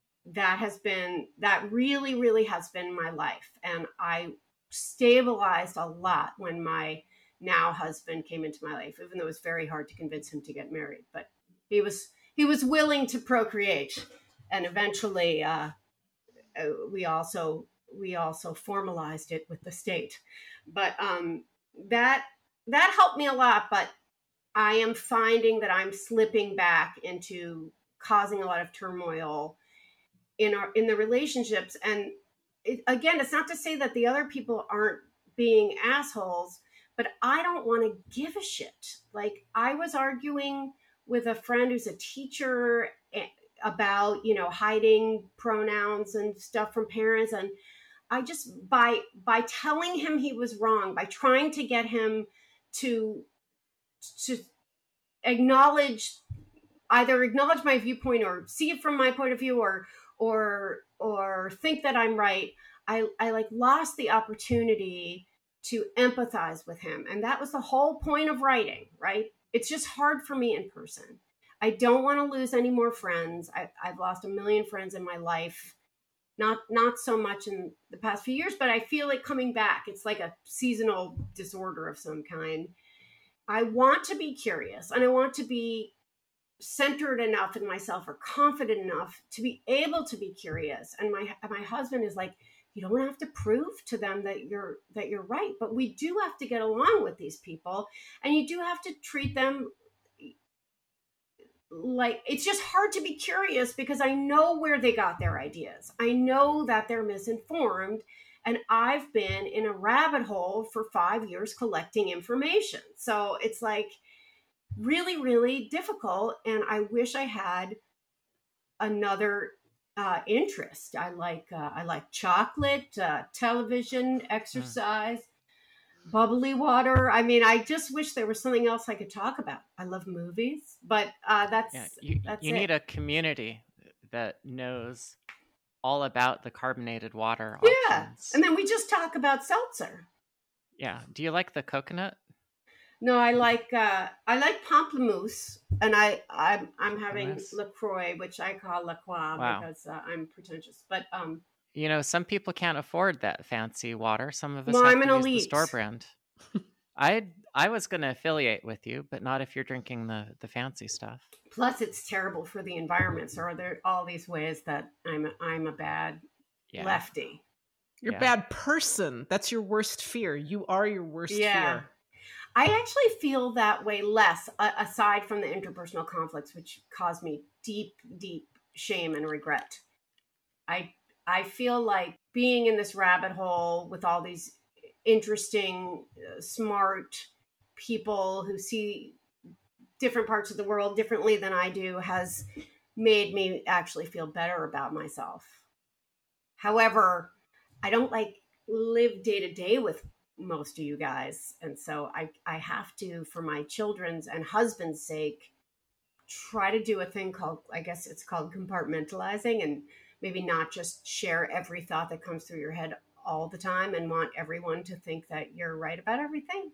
that really, really has been my life. And I stabilized a lot when my now husband came into my life, even though it was very hard to convince him to get married. But he was willing to procreate. And eventually, we also formalized it with the state. But that helped me a lot. But I am finding that I'm slipping back into causing a lot of turmoil in the relationships. And again, it's not to say that the other people aren't being assholes, but I don't want to give a shit. Like, I was arguing with a friend who's a teacher about, you know, hiding pronouns and stuff from parents. And I just, by telling him he was wrong, by trying to get him to acknowledge my viewpoint, or see it from my point of view, or think that I'm right, I like lost the opportunity to empathize with him. And that was the whole point of writing, right? It's just hard for me in person. I don't want to lose any more friends. I've lost a million friends in my life. Not so much in the past few years, but I feel it coming back. It's like a seasonal disorder of some kind. I want to be curious, and I want to be centered enough in myself, or confident enough to be able to be curious. And my husband is like, you don't have to prove to them that you're right, but we do have to get along with these people, and you do have to treat them like, it's just hard to be curious because I know where they got their ideas. I know that they're misinformed, and I've been in a rabbit hole for 5 years collecting information. So it's like really, really difficult. And I wish I had another interest. I like chocolate, television, exercise, bubbly water. I mean, I just wish there was something else I could talk about. I love movies, but that's you need a community that knows all about the carbonated water options. And then we just talk about seltzer. Yeah. Do you like the coconut? No, I like pamplemousse, and I'm having Pamplemousse. LaCroix, which I call La Croix Wow. because I'm pretentious. But You know, some people can't afford that fancy water. Some of us well, have I'm an to use the store elite. brand. I was going to affiliate with you, but not if you're drinking the fancy stuff. Plus, it's terrible for the environment. So, are there all these ways that I'm a bad Yeah. lefty? You're a Yeah. bad person. That's your worst fear. You are your worst Yeah. fear. I actually feel that way less, aside from the interpersonal conflicts, which cause me deep, deep shame and regret. I feel like being in this rabbit hole with all these interesting, smart people who see different parts of the world differently than I do has made me actually feel better about myself. However, I don't live day to day with most of you guys. And so I have to, for my children's and husband's sake, try to do a thing called, I guess it's called compartmentalizing, and maybe not just share every thought that comes through your head all the time and want everyone to think that you're right about everything.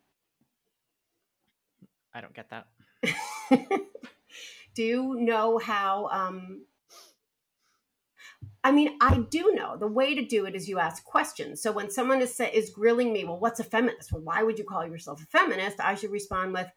I don't get that. Do you know how I do know the way to do it is you ask questions. So when someone is grilling me, well, what's a feminist? Well, why would you call yourself a feminist? I should respond with,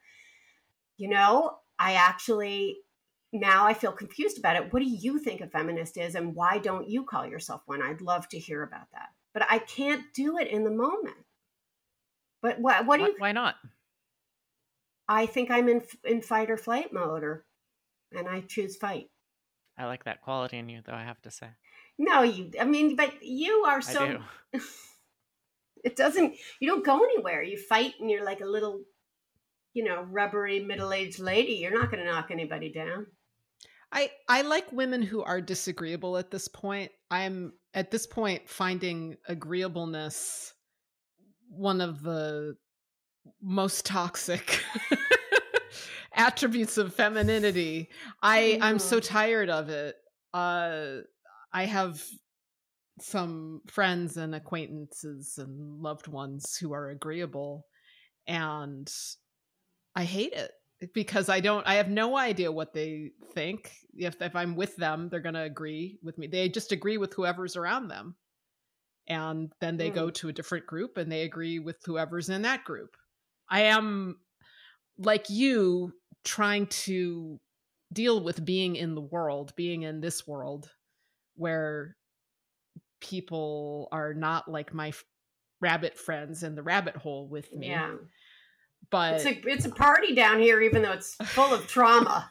I actually, now I feel confused about it. What do you think a feminist is, and why don't you call yourself one? I'd love to hear about that. But I can't do it in the moment. But what do you? Why not? I think I'm in fight or flight mode, and I choose fight. I like that quality in you, though, I have to say. No, but you are so. I do. You don't go anywhere. You fight and you're like a little, rubbery middle-aged lady. You're not going to knock anybody down. I like women who are disagreeable at this point. I'm at this point finding agreeableness one of the most toxic attributes of femininity. I'm so tired of it. I have some friends and acquaintances and loved ones who are agreeable, and I hate it because I have no idea what they think. If I'm with them, they're going to agree with me. They just agree with whoever's around them. And then they go to a different group and they agree with whoever's in that group. I am, like you, trying to deal with being in this world where people are not like my rabbit friends in the rabbit hole with me. Yeah. But it's a party down here, even though it's full of trauma.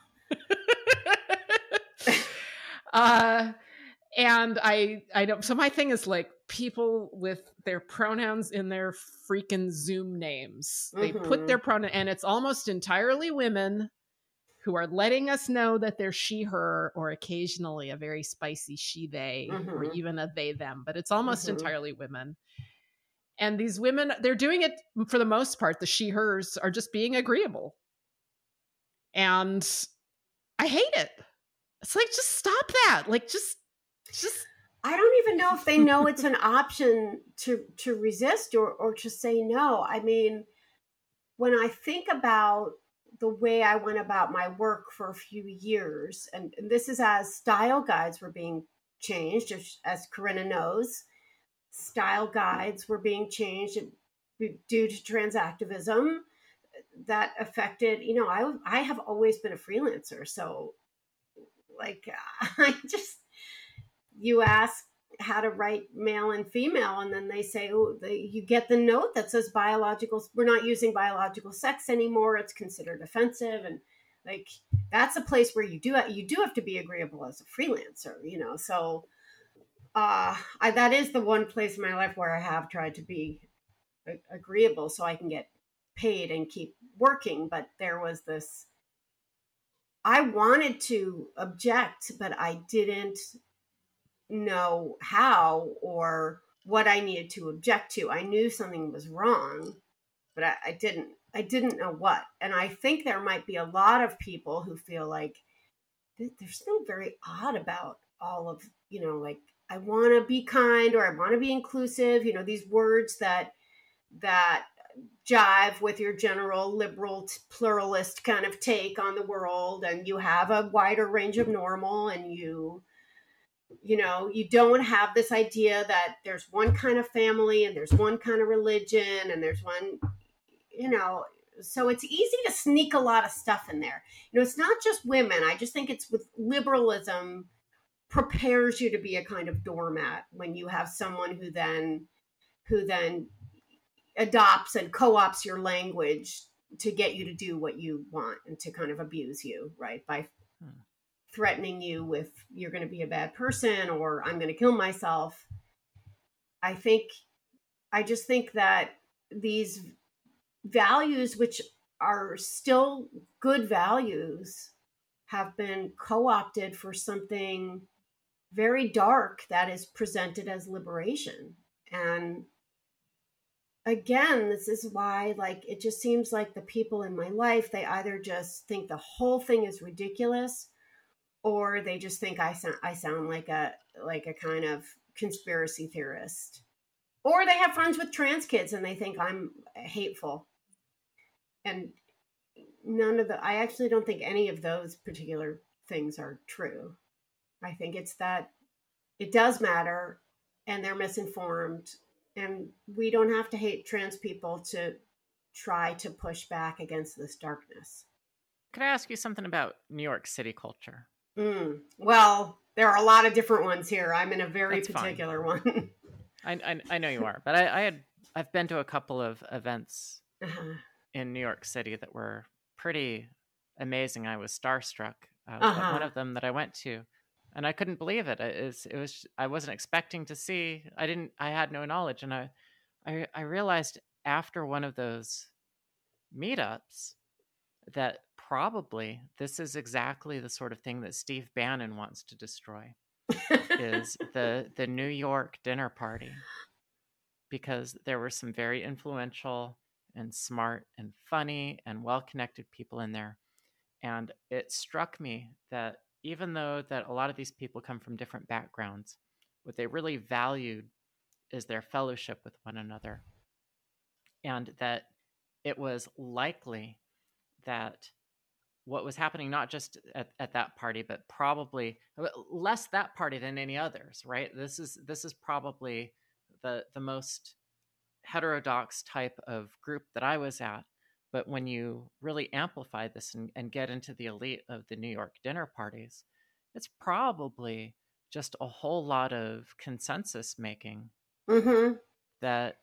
And I don't. So my thing is like people with their pronouns in their freaking Zoom names. They put their pronoun, and it's almost entirely women who are letting us know that they're she, her, or occasionally a very spicy she, they, or even a they, them. But it's almost entirely women. And these women, they're doing it for the most part. The she, hers are just being agreeable. And I hate it. It's like, just stop that. Like, just. I don't even know if they know it's an option to resist or to say no. I mean, when I think about the way I went about my work for a few years, and this is as style guides were being changed, as Corinna knows, style guides were being changed due to trans activism that affected, I have always been a freelancer. So you ask how to write male and female, and then they say, you get the note that says we're not using biological sex anymore. It's considered offensive. And that's a place where you do have to be agreeable as a freelancer, so that is the one place in my life where I have tried to be agreeable so I can get paid and keep working. But there was this, I wanted to object, but I didn't know how or what I needed to object to. I knew something was wrong, but I didn't know what. And I think there might be a lot of people who feel like there's something very odd about all of, I want to be kind or I want to be inclusive, these words that jive with your general liberal pluralist kind of take on the world, and you have a wider range of normal, and you don't have this idea that there's one kind of family and there's one kind of religion and there's one, so it's easy to sneak a lot of stuff in there. It's not just women. I just think it's with liberalism prepares you to be a kind of doormat when you have someone who then adopts and co-opts your language to get you to do what you want and to kind of abuse you, right? By threatening you with, you're going to be a bad person, or I'm going to kill myself. I just think that these values, which are still good values, have been co-opted for something very dark that is presented as liberation. And again, this is why, it just seems like the people in my life, they either just think the whole thing is ridiculous, or they just think I sound like a kind of conspiracy theorist, or they have friends with trans kids and they think I'm hateful. And I actually don't think any of those particular things are true. I think it's that it does matter and they're misinformed, and we don't have to hate trans people to try to push back against this darkness. Could I ask you something about New York City culture? Well, there are a lot of different ones here. I'm in a very particular one. I know you are, but I've been to a couple of events in New York City that were pretty amazing. I was starstruck at one of them that I went to, and I couldn't believe it. It was I wasn't expecting to see. I had no knowledge, and I realized after one of those meetups that probably this is exactly the sort of thing that Steve Bannon wants to destroy is the New York dinner party, because there were some very influential and smart and funny and well-connected people in there. And it struck me that even though that a lot of these people come from different backgrounds, what they really valued is their fellowship with one another. And that it was likely that what was happening, not just at that party, but probably less that party than any others, right? This is probably the most heterodox type of group that I was at. But when you really amplify this and get into the elite of the New York dinner parties, it's probably just a whole lot of consensus making that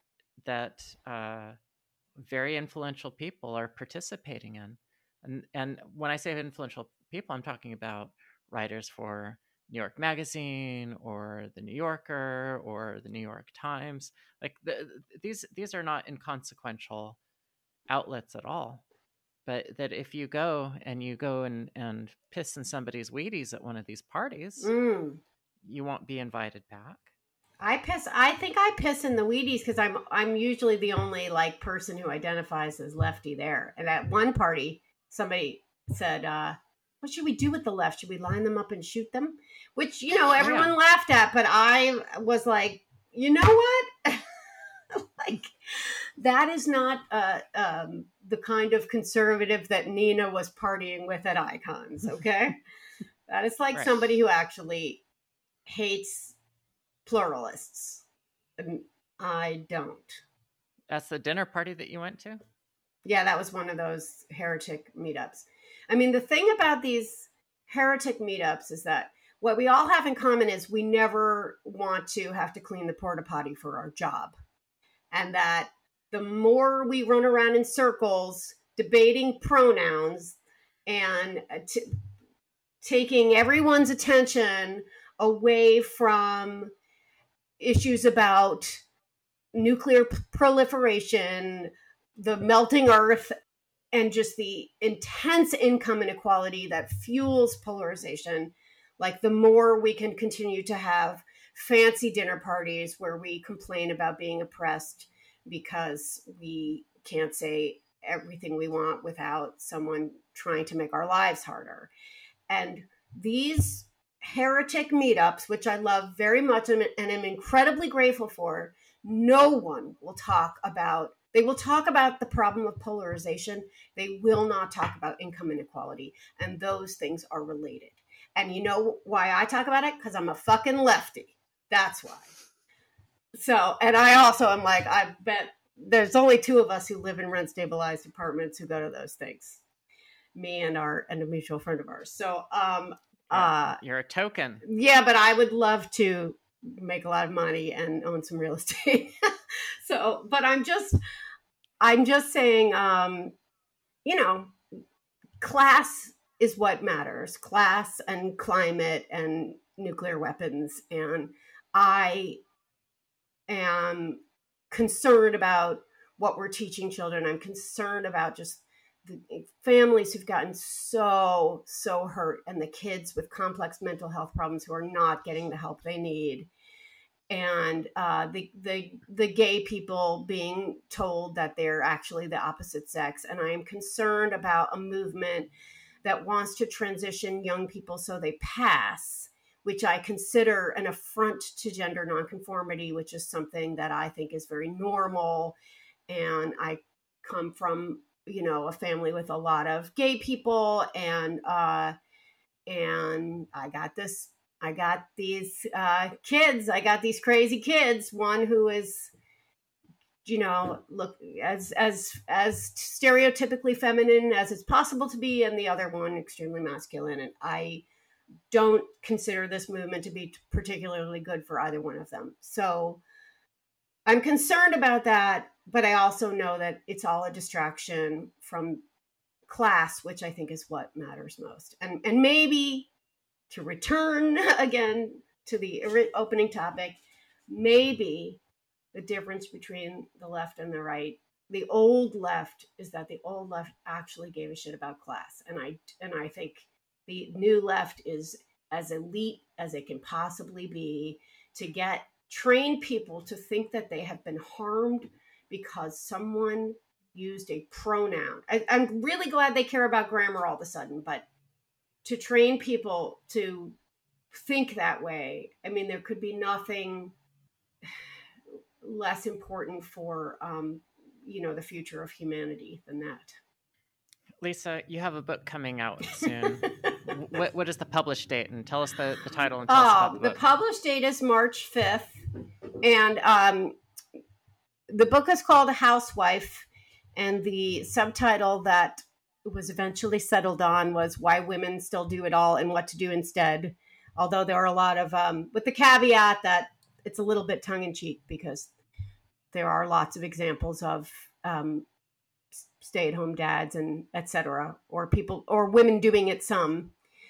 very influential people are participating in. And when I say influential people, I'm talking about writers for New York Magazine or the New Yorker or the New York Times. Like these are not inconsequential outlets at all. But that if you go and piss in somebody's Wheaties at one of these parties, you won't be invited back. I think I piss in the Wheaties because I'm usually the only person who identifies as lefty there. And at one party, somebody said, what should we do with the left? Should we line them up and shoot them? Which, everyone laughed at, but I was like, you know what? That is not the kind of conservative that Nina was partying with at Icons, okay? That is right. Somebody who actually hates pluralists. And I don't. That's the dinner party that you went to? Yeah, that was one of those heretic meetups. I mean, the thing about these heretic meetups is that what we all have in common is we never want to have to clean the porta potty for our job. And that the more we run around in circles debating pronouns and taking everyone's attention away from issues about nuclear proliferation, the melting earth, and just the intense income inequality that fuels polarization, the more we can continue to have fancy dinner parties where we complain about being oppressed because we can't say everything we want without someone trying to make our lives harder. And these heretic meetups, which I love very much and am incredibly grateful for, no one will talk about They will talk about the problem of polarization. They will not talk about income inequality. And those things are related. And you know why I talk about it? Because I'm a fucking lefty. That's why. So, and I also am like, I bet there's only two of us who live in rent stabilized apartments who go to those things. Me and a mutual friend of ours. So, you're a token. Yeah, but I would love to make a lot of money and own some real estate. So, but I'm just saying, you know, class is what matters. Class and climate and nuclear weapons. And I am concerned about what we're teaching children. I'm concerned about just the families who've gotten so hurt, and the kids with complex mental health problems who are not getting the help they need, and the gay people being told that they're actually the opposite sex. And I am concerned about a movement that wants to transition young people so they pass, which I consider an affront to gender nonconformity, which is something that I think is very normal. And I come from, you know, a family with a lot of gay people, and I got these kids. I got these crazy kids. One who is, you know, look as stereotypically feminine as it's possible to be, and the other one extremely masculine. And I don't consider this movement to be particularly good for either one of them. So I'm concerned about that, but I also know that it's all a distraction from class, which I think is what matters most. And maybe, to return again to the opening topic, maybe the difference between the left and the right, the old left, is that the old left actually gave a shit about class. And I think the new left is as elite as it can possibly be to train people to think that they have been harmed because someone used a pronoun. I'm really glad they care about grammar all of a sudden, but to train people to think that way, I mean, there could be nothing less important for, you know, the future of humanity than that. Lisa, you have a book coming out soon. What is the published date? And tell us the title and tell us about the book. The published date is March 5th. And the book is called Housewife. And the subtitle that was eventually settled on was Why Women Still Do It All and What to Do Instead. Although there are a lot of, with the caveat that it's a little bit tongue-in-cheek, because there are lots of examples of stay-at-home dads and etc., or people or women doing it some.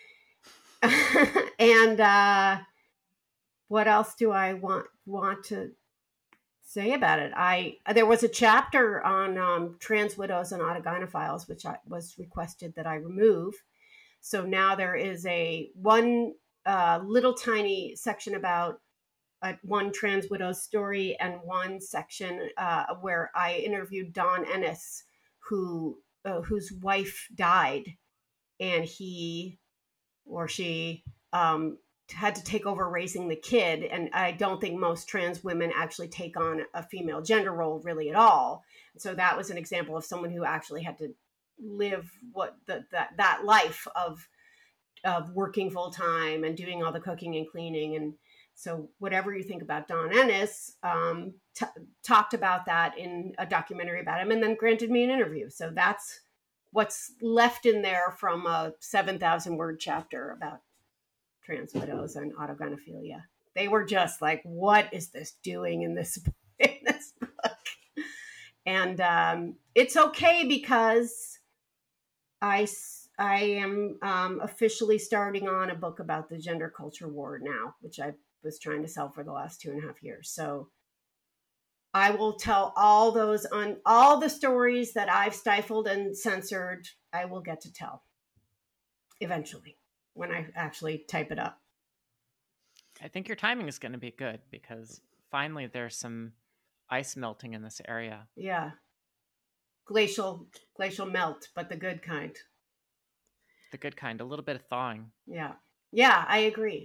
And what else do I want to say about it? There was a chapter on trans widows and autogynephiles, which was requested that I remove. So now there is one little tiny section about one trans widow's story, and one section where I interviewed Don Ennis, whose wife died, and he or she had to take over raising the kid. And I don't think most trans women actually take on a female gender role really at all. So that was an example of someone who actually had to live that life of working full time and doing all the cooking and cleaning. And so whatever you think about Don Ennis, talked about that in a documentary about him, and then granted me an interview. So that's what's left in there from a 7,000 word chapter about trans widows and autogynephilia. They were just like, what is this doing in this book? And it's okay, because I am officially starting on a book about the gender culture war now, which I was trying to sell for the last 2.5 years. So I will tell all the stories that I've stifled and censored. I will get to tell eventually when I actually type it up. I think your timing is going to be good, because finally there's some ice melting in this area. Yeah. Glacial melt, but the good kind. The good kind, a little bit of thawing. Yeah. Yeah, I agree.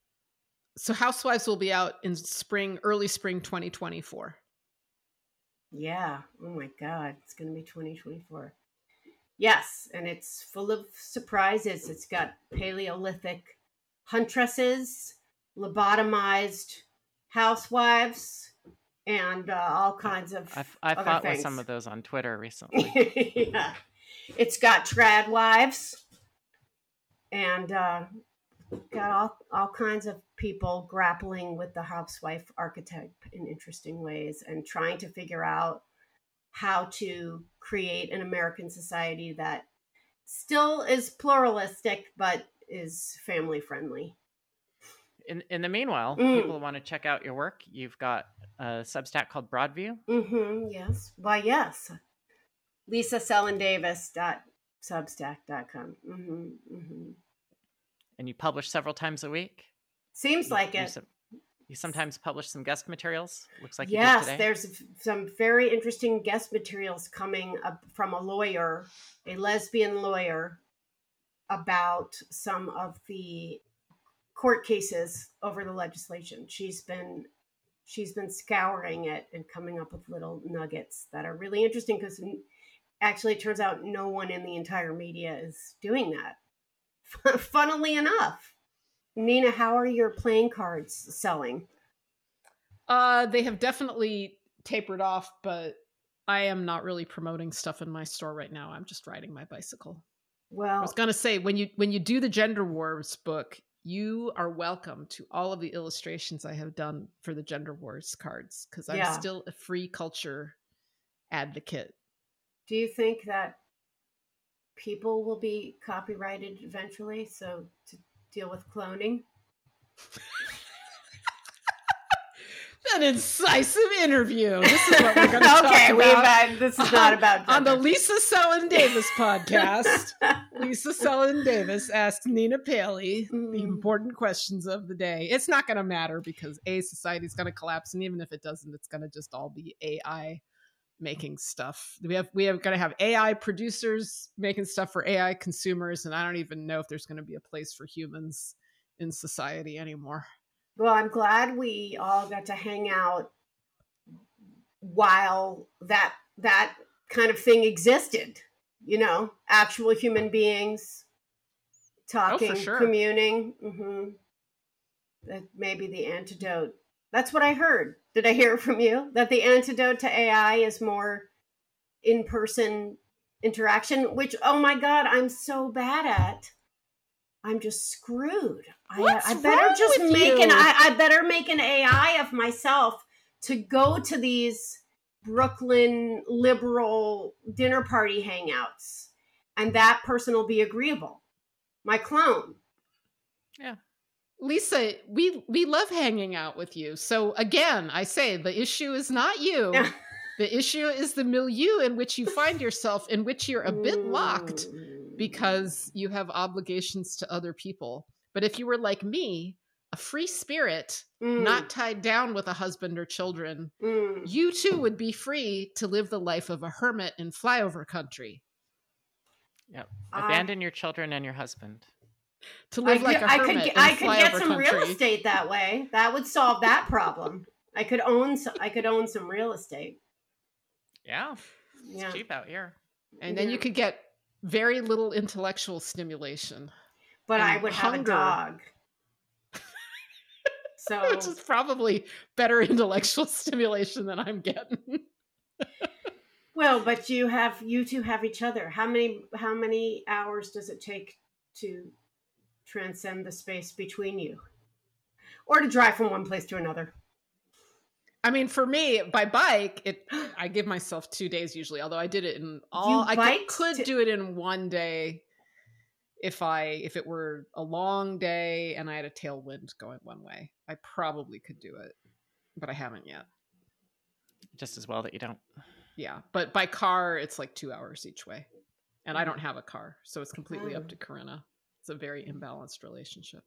So Housewives will be out in early spring 2024. Yeah. Oh my God. It's going to be 2024. Yes. And it's full of surprises. It's got Paleolithic huntresses, lobotomized housewives, and all kinds of I other fought things. with some of those on Twitter recently. Yeah. It's got trad wives and got all kinds of people grappling with the housewife archetype in interesting ways and trying to figure out how to create an American society that still is pluralistic but is family friendly. In the meanwhile, people want to check out your work. You've got a Substack called Broadview. Yes. Why, yes. LisaSellenDavis.substack.com. And you publish several times a week? Seems like it. You sometimes publish some guest materials? Looks like you yes, did today. There's some very interesting guest materials coming up from a lesbian lawyer, about some of the court cases over the legislation. She's been scouring it and coming up with little nuggets that are really interesting, because actually it turns out no one in the entire media is doing that. Funnily enough. Nina, how are your playing cards selling? They have definitely tapered off, but I am not really promoting stuff in my store right now. I'm just riding my bicycle. Well, I was going to say, when you do the Gender Wars book, you are welcome to all of the illustrations I have done for the Gender Wars cards, because I'm still a free culture advocate. Do you think that people will be copyrighted eventually, so to deal with cloning? An incisive interview. This is what we're going to talk about. This is not about gender. On the Lisa Sellen Davis podcast. Lisa Sellen Davis asks Nina Paley the important questions of the day. It's not going to matter, because society is going to collapse, and even if it doesn't, it's going to just all be AI making stuff. We have going to have AI producers making stuff for AI consumers, and I don't even know if there's going to be a place for humans in society anymore. Well, I'm glad we all got to hang out while that kind of thing existed. You know, actual human beings talking, communing. That may be the antidote. That's what I heard. Did I hear from you? That the antidote to AI is more in-person interaction, which, oh my God, I'm so bad at. I'm just screwed. I better just I better make an AI of myself to go to these Brooklyn liberal dinner party hangouts, and that person will be agreeable. My clone. Yeah. Lisa, we love hanging out with you. So again, I say the issue is not you. The issue is the milieu in which you find yourself, in which you're a bit locked because you have obligations to other people. But if you were like me, a free spirit, not tied down with a husband or children, you too would be free to live the life of a hermit in flyover country. Yep. Abandon your children and your husband. To live like a hermit in I could get some country. real estate that way. That would solve that problem. I could own some real estate. Yeah. It's cheap out here. And then you could get very little intellectual stimulation. But I would have a dog. So which is probably better intellectual stimulation than I'm getting. Well, but you two have each other. How many hours does it take to transcend the space between you? Or to drive from one place to another? I mean, for me, by bike, I give myself 2 days usually, although I did it in all. I could do it in one day if it were a long day and I had a tailwind going one way. I probably could do it, but I haven't yet. Just as well that you don't. Yeah, but by car, it's like 2 hours each way. And I don't have a car, so it's completely up to Corinna. It's a very imbalanced relationship.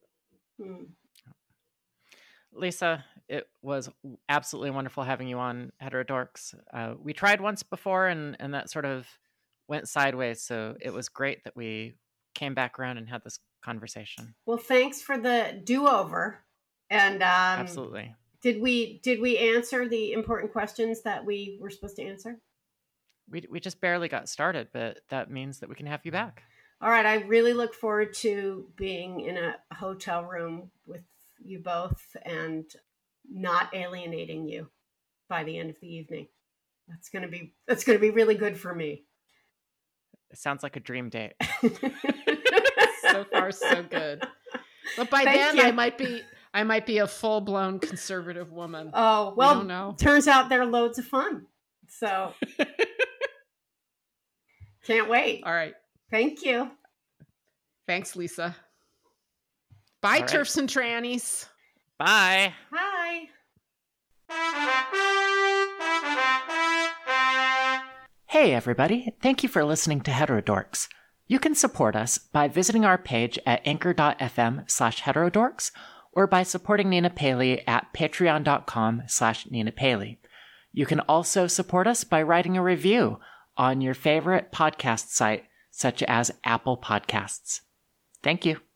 Lisa, it was absolutely wonderful having you on Heterodorks. We tried once before and that sort of went sideways. So it was great that we came back around and had this conversation. Well, thanks for the do-over. And absolutely. Did we answer the important questions that we were supposed to answer? We just barely got started, but that means that we can have you back. All right. I really look forward to being in a hotel room with you both and not alienating you by the end of the evening. That's going to be really good for me. It sounds like a dream date. So far, so good. But by then, I might be a full-blown conservative woman. Oh, well, I don't know. Turns out they're loads of fun. So can't wait. All right. Thank you. Thanks, Lisa. Bye, right. Turfs and trannies. Bye. Bye. Hey, everybody. Thank you for listening to Heterodorks. You can support us by visiting our page at anchor.fm/heterodorks or by supporting Nina Paley at patreon.com/Nina Paley. You can also support us by writing a review on your favorite podcast site, such as Apple Podcasts. Thank you.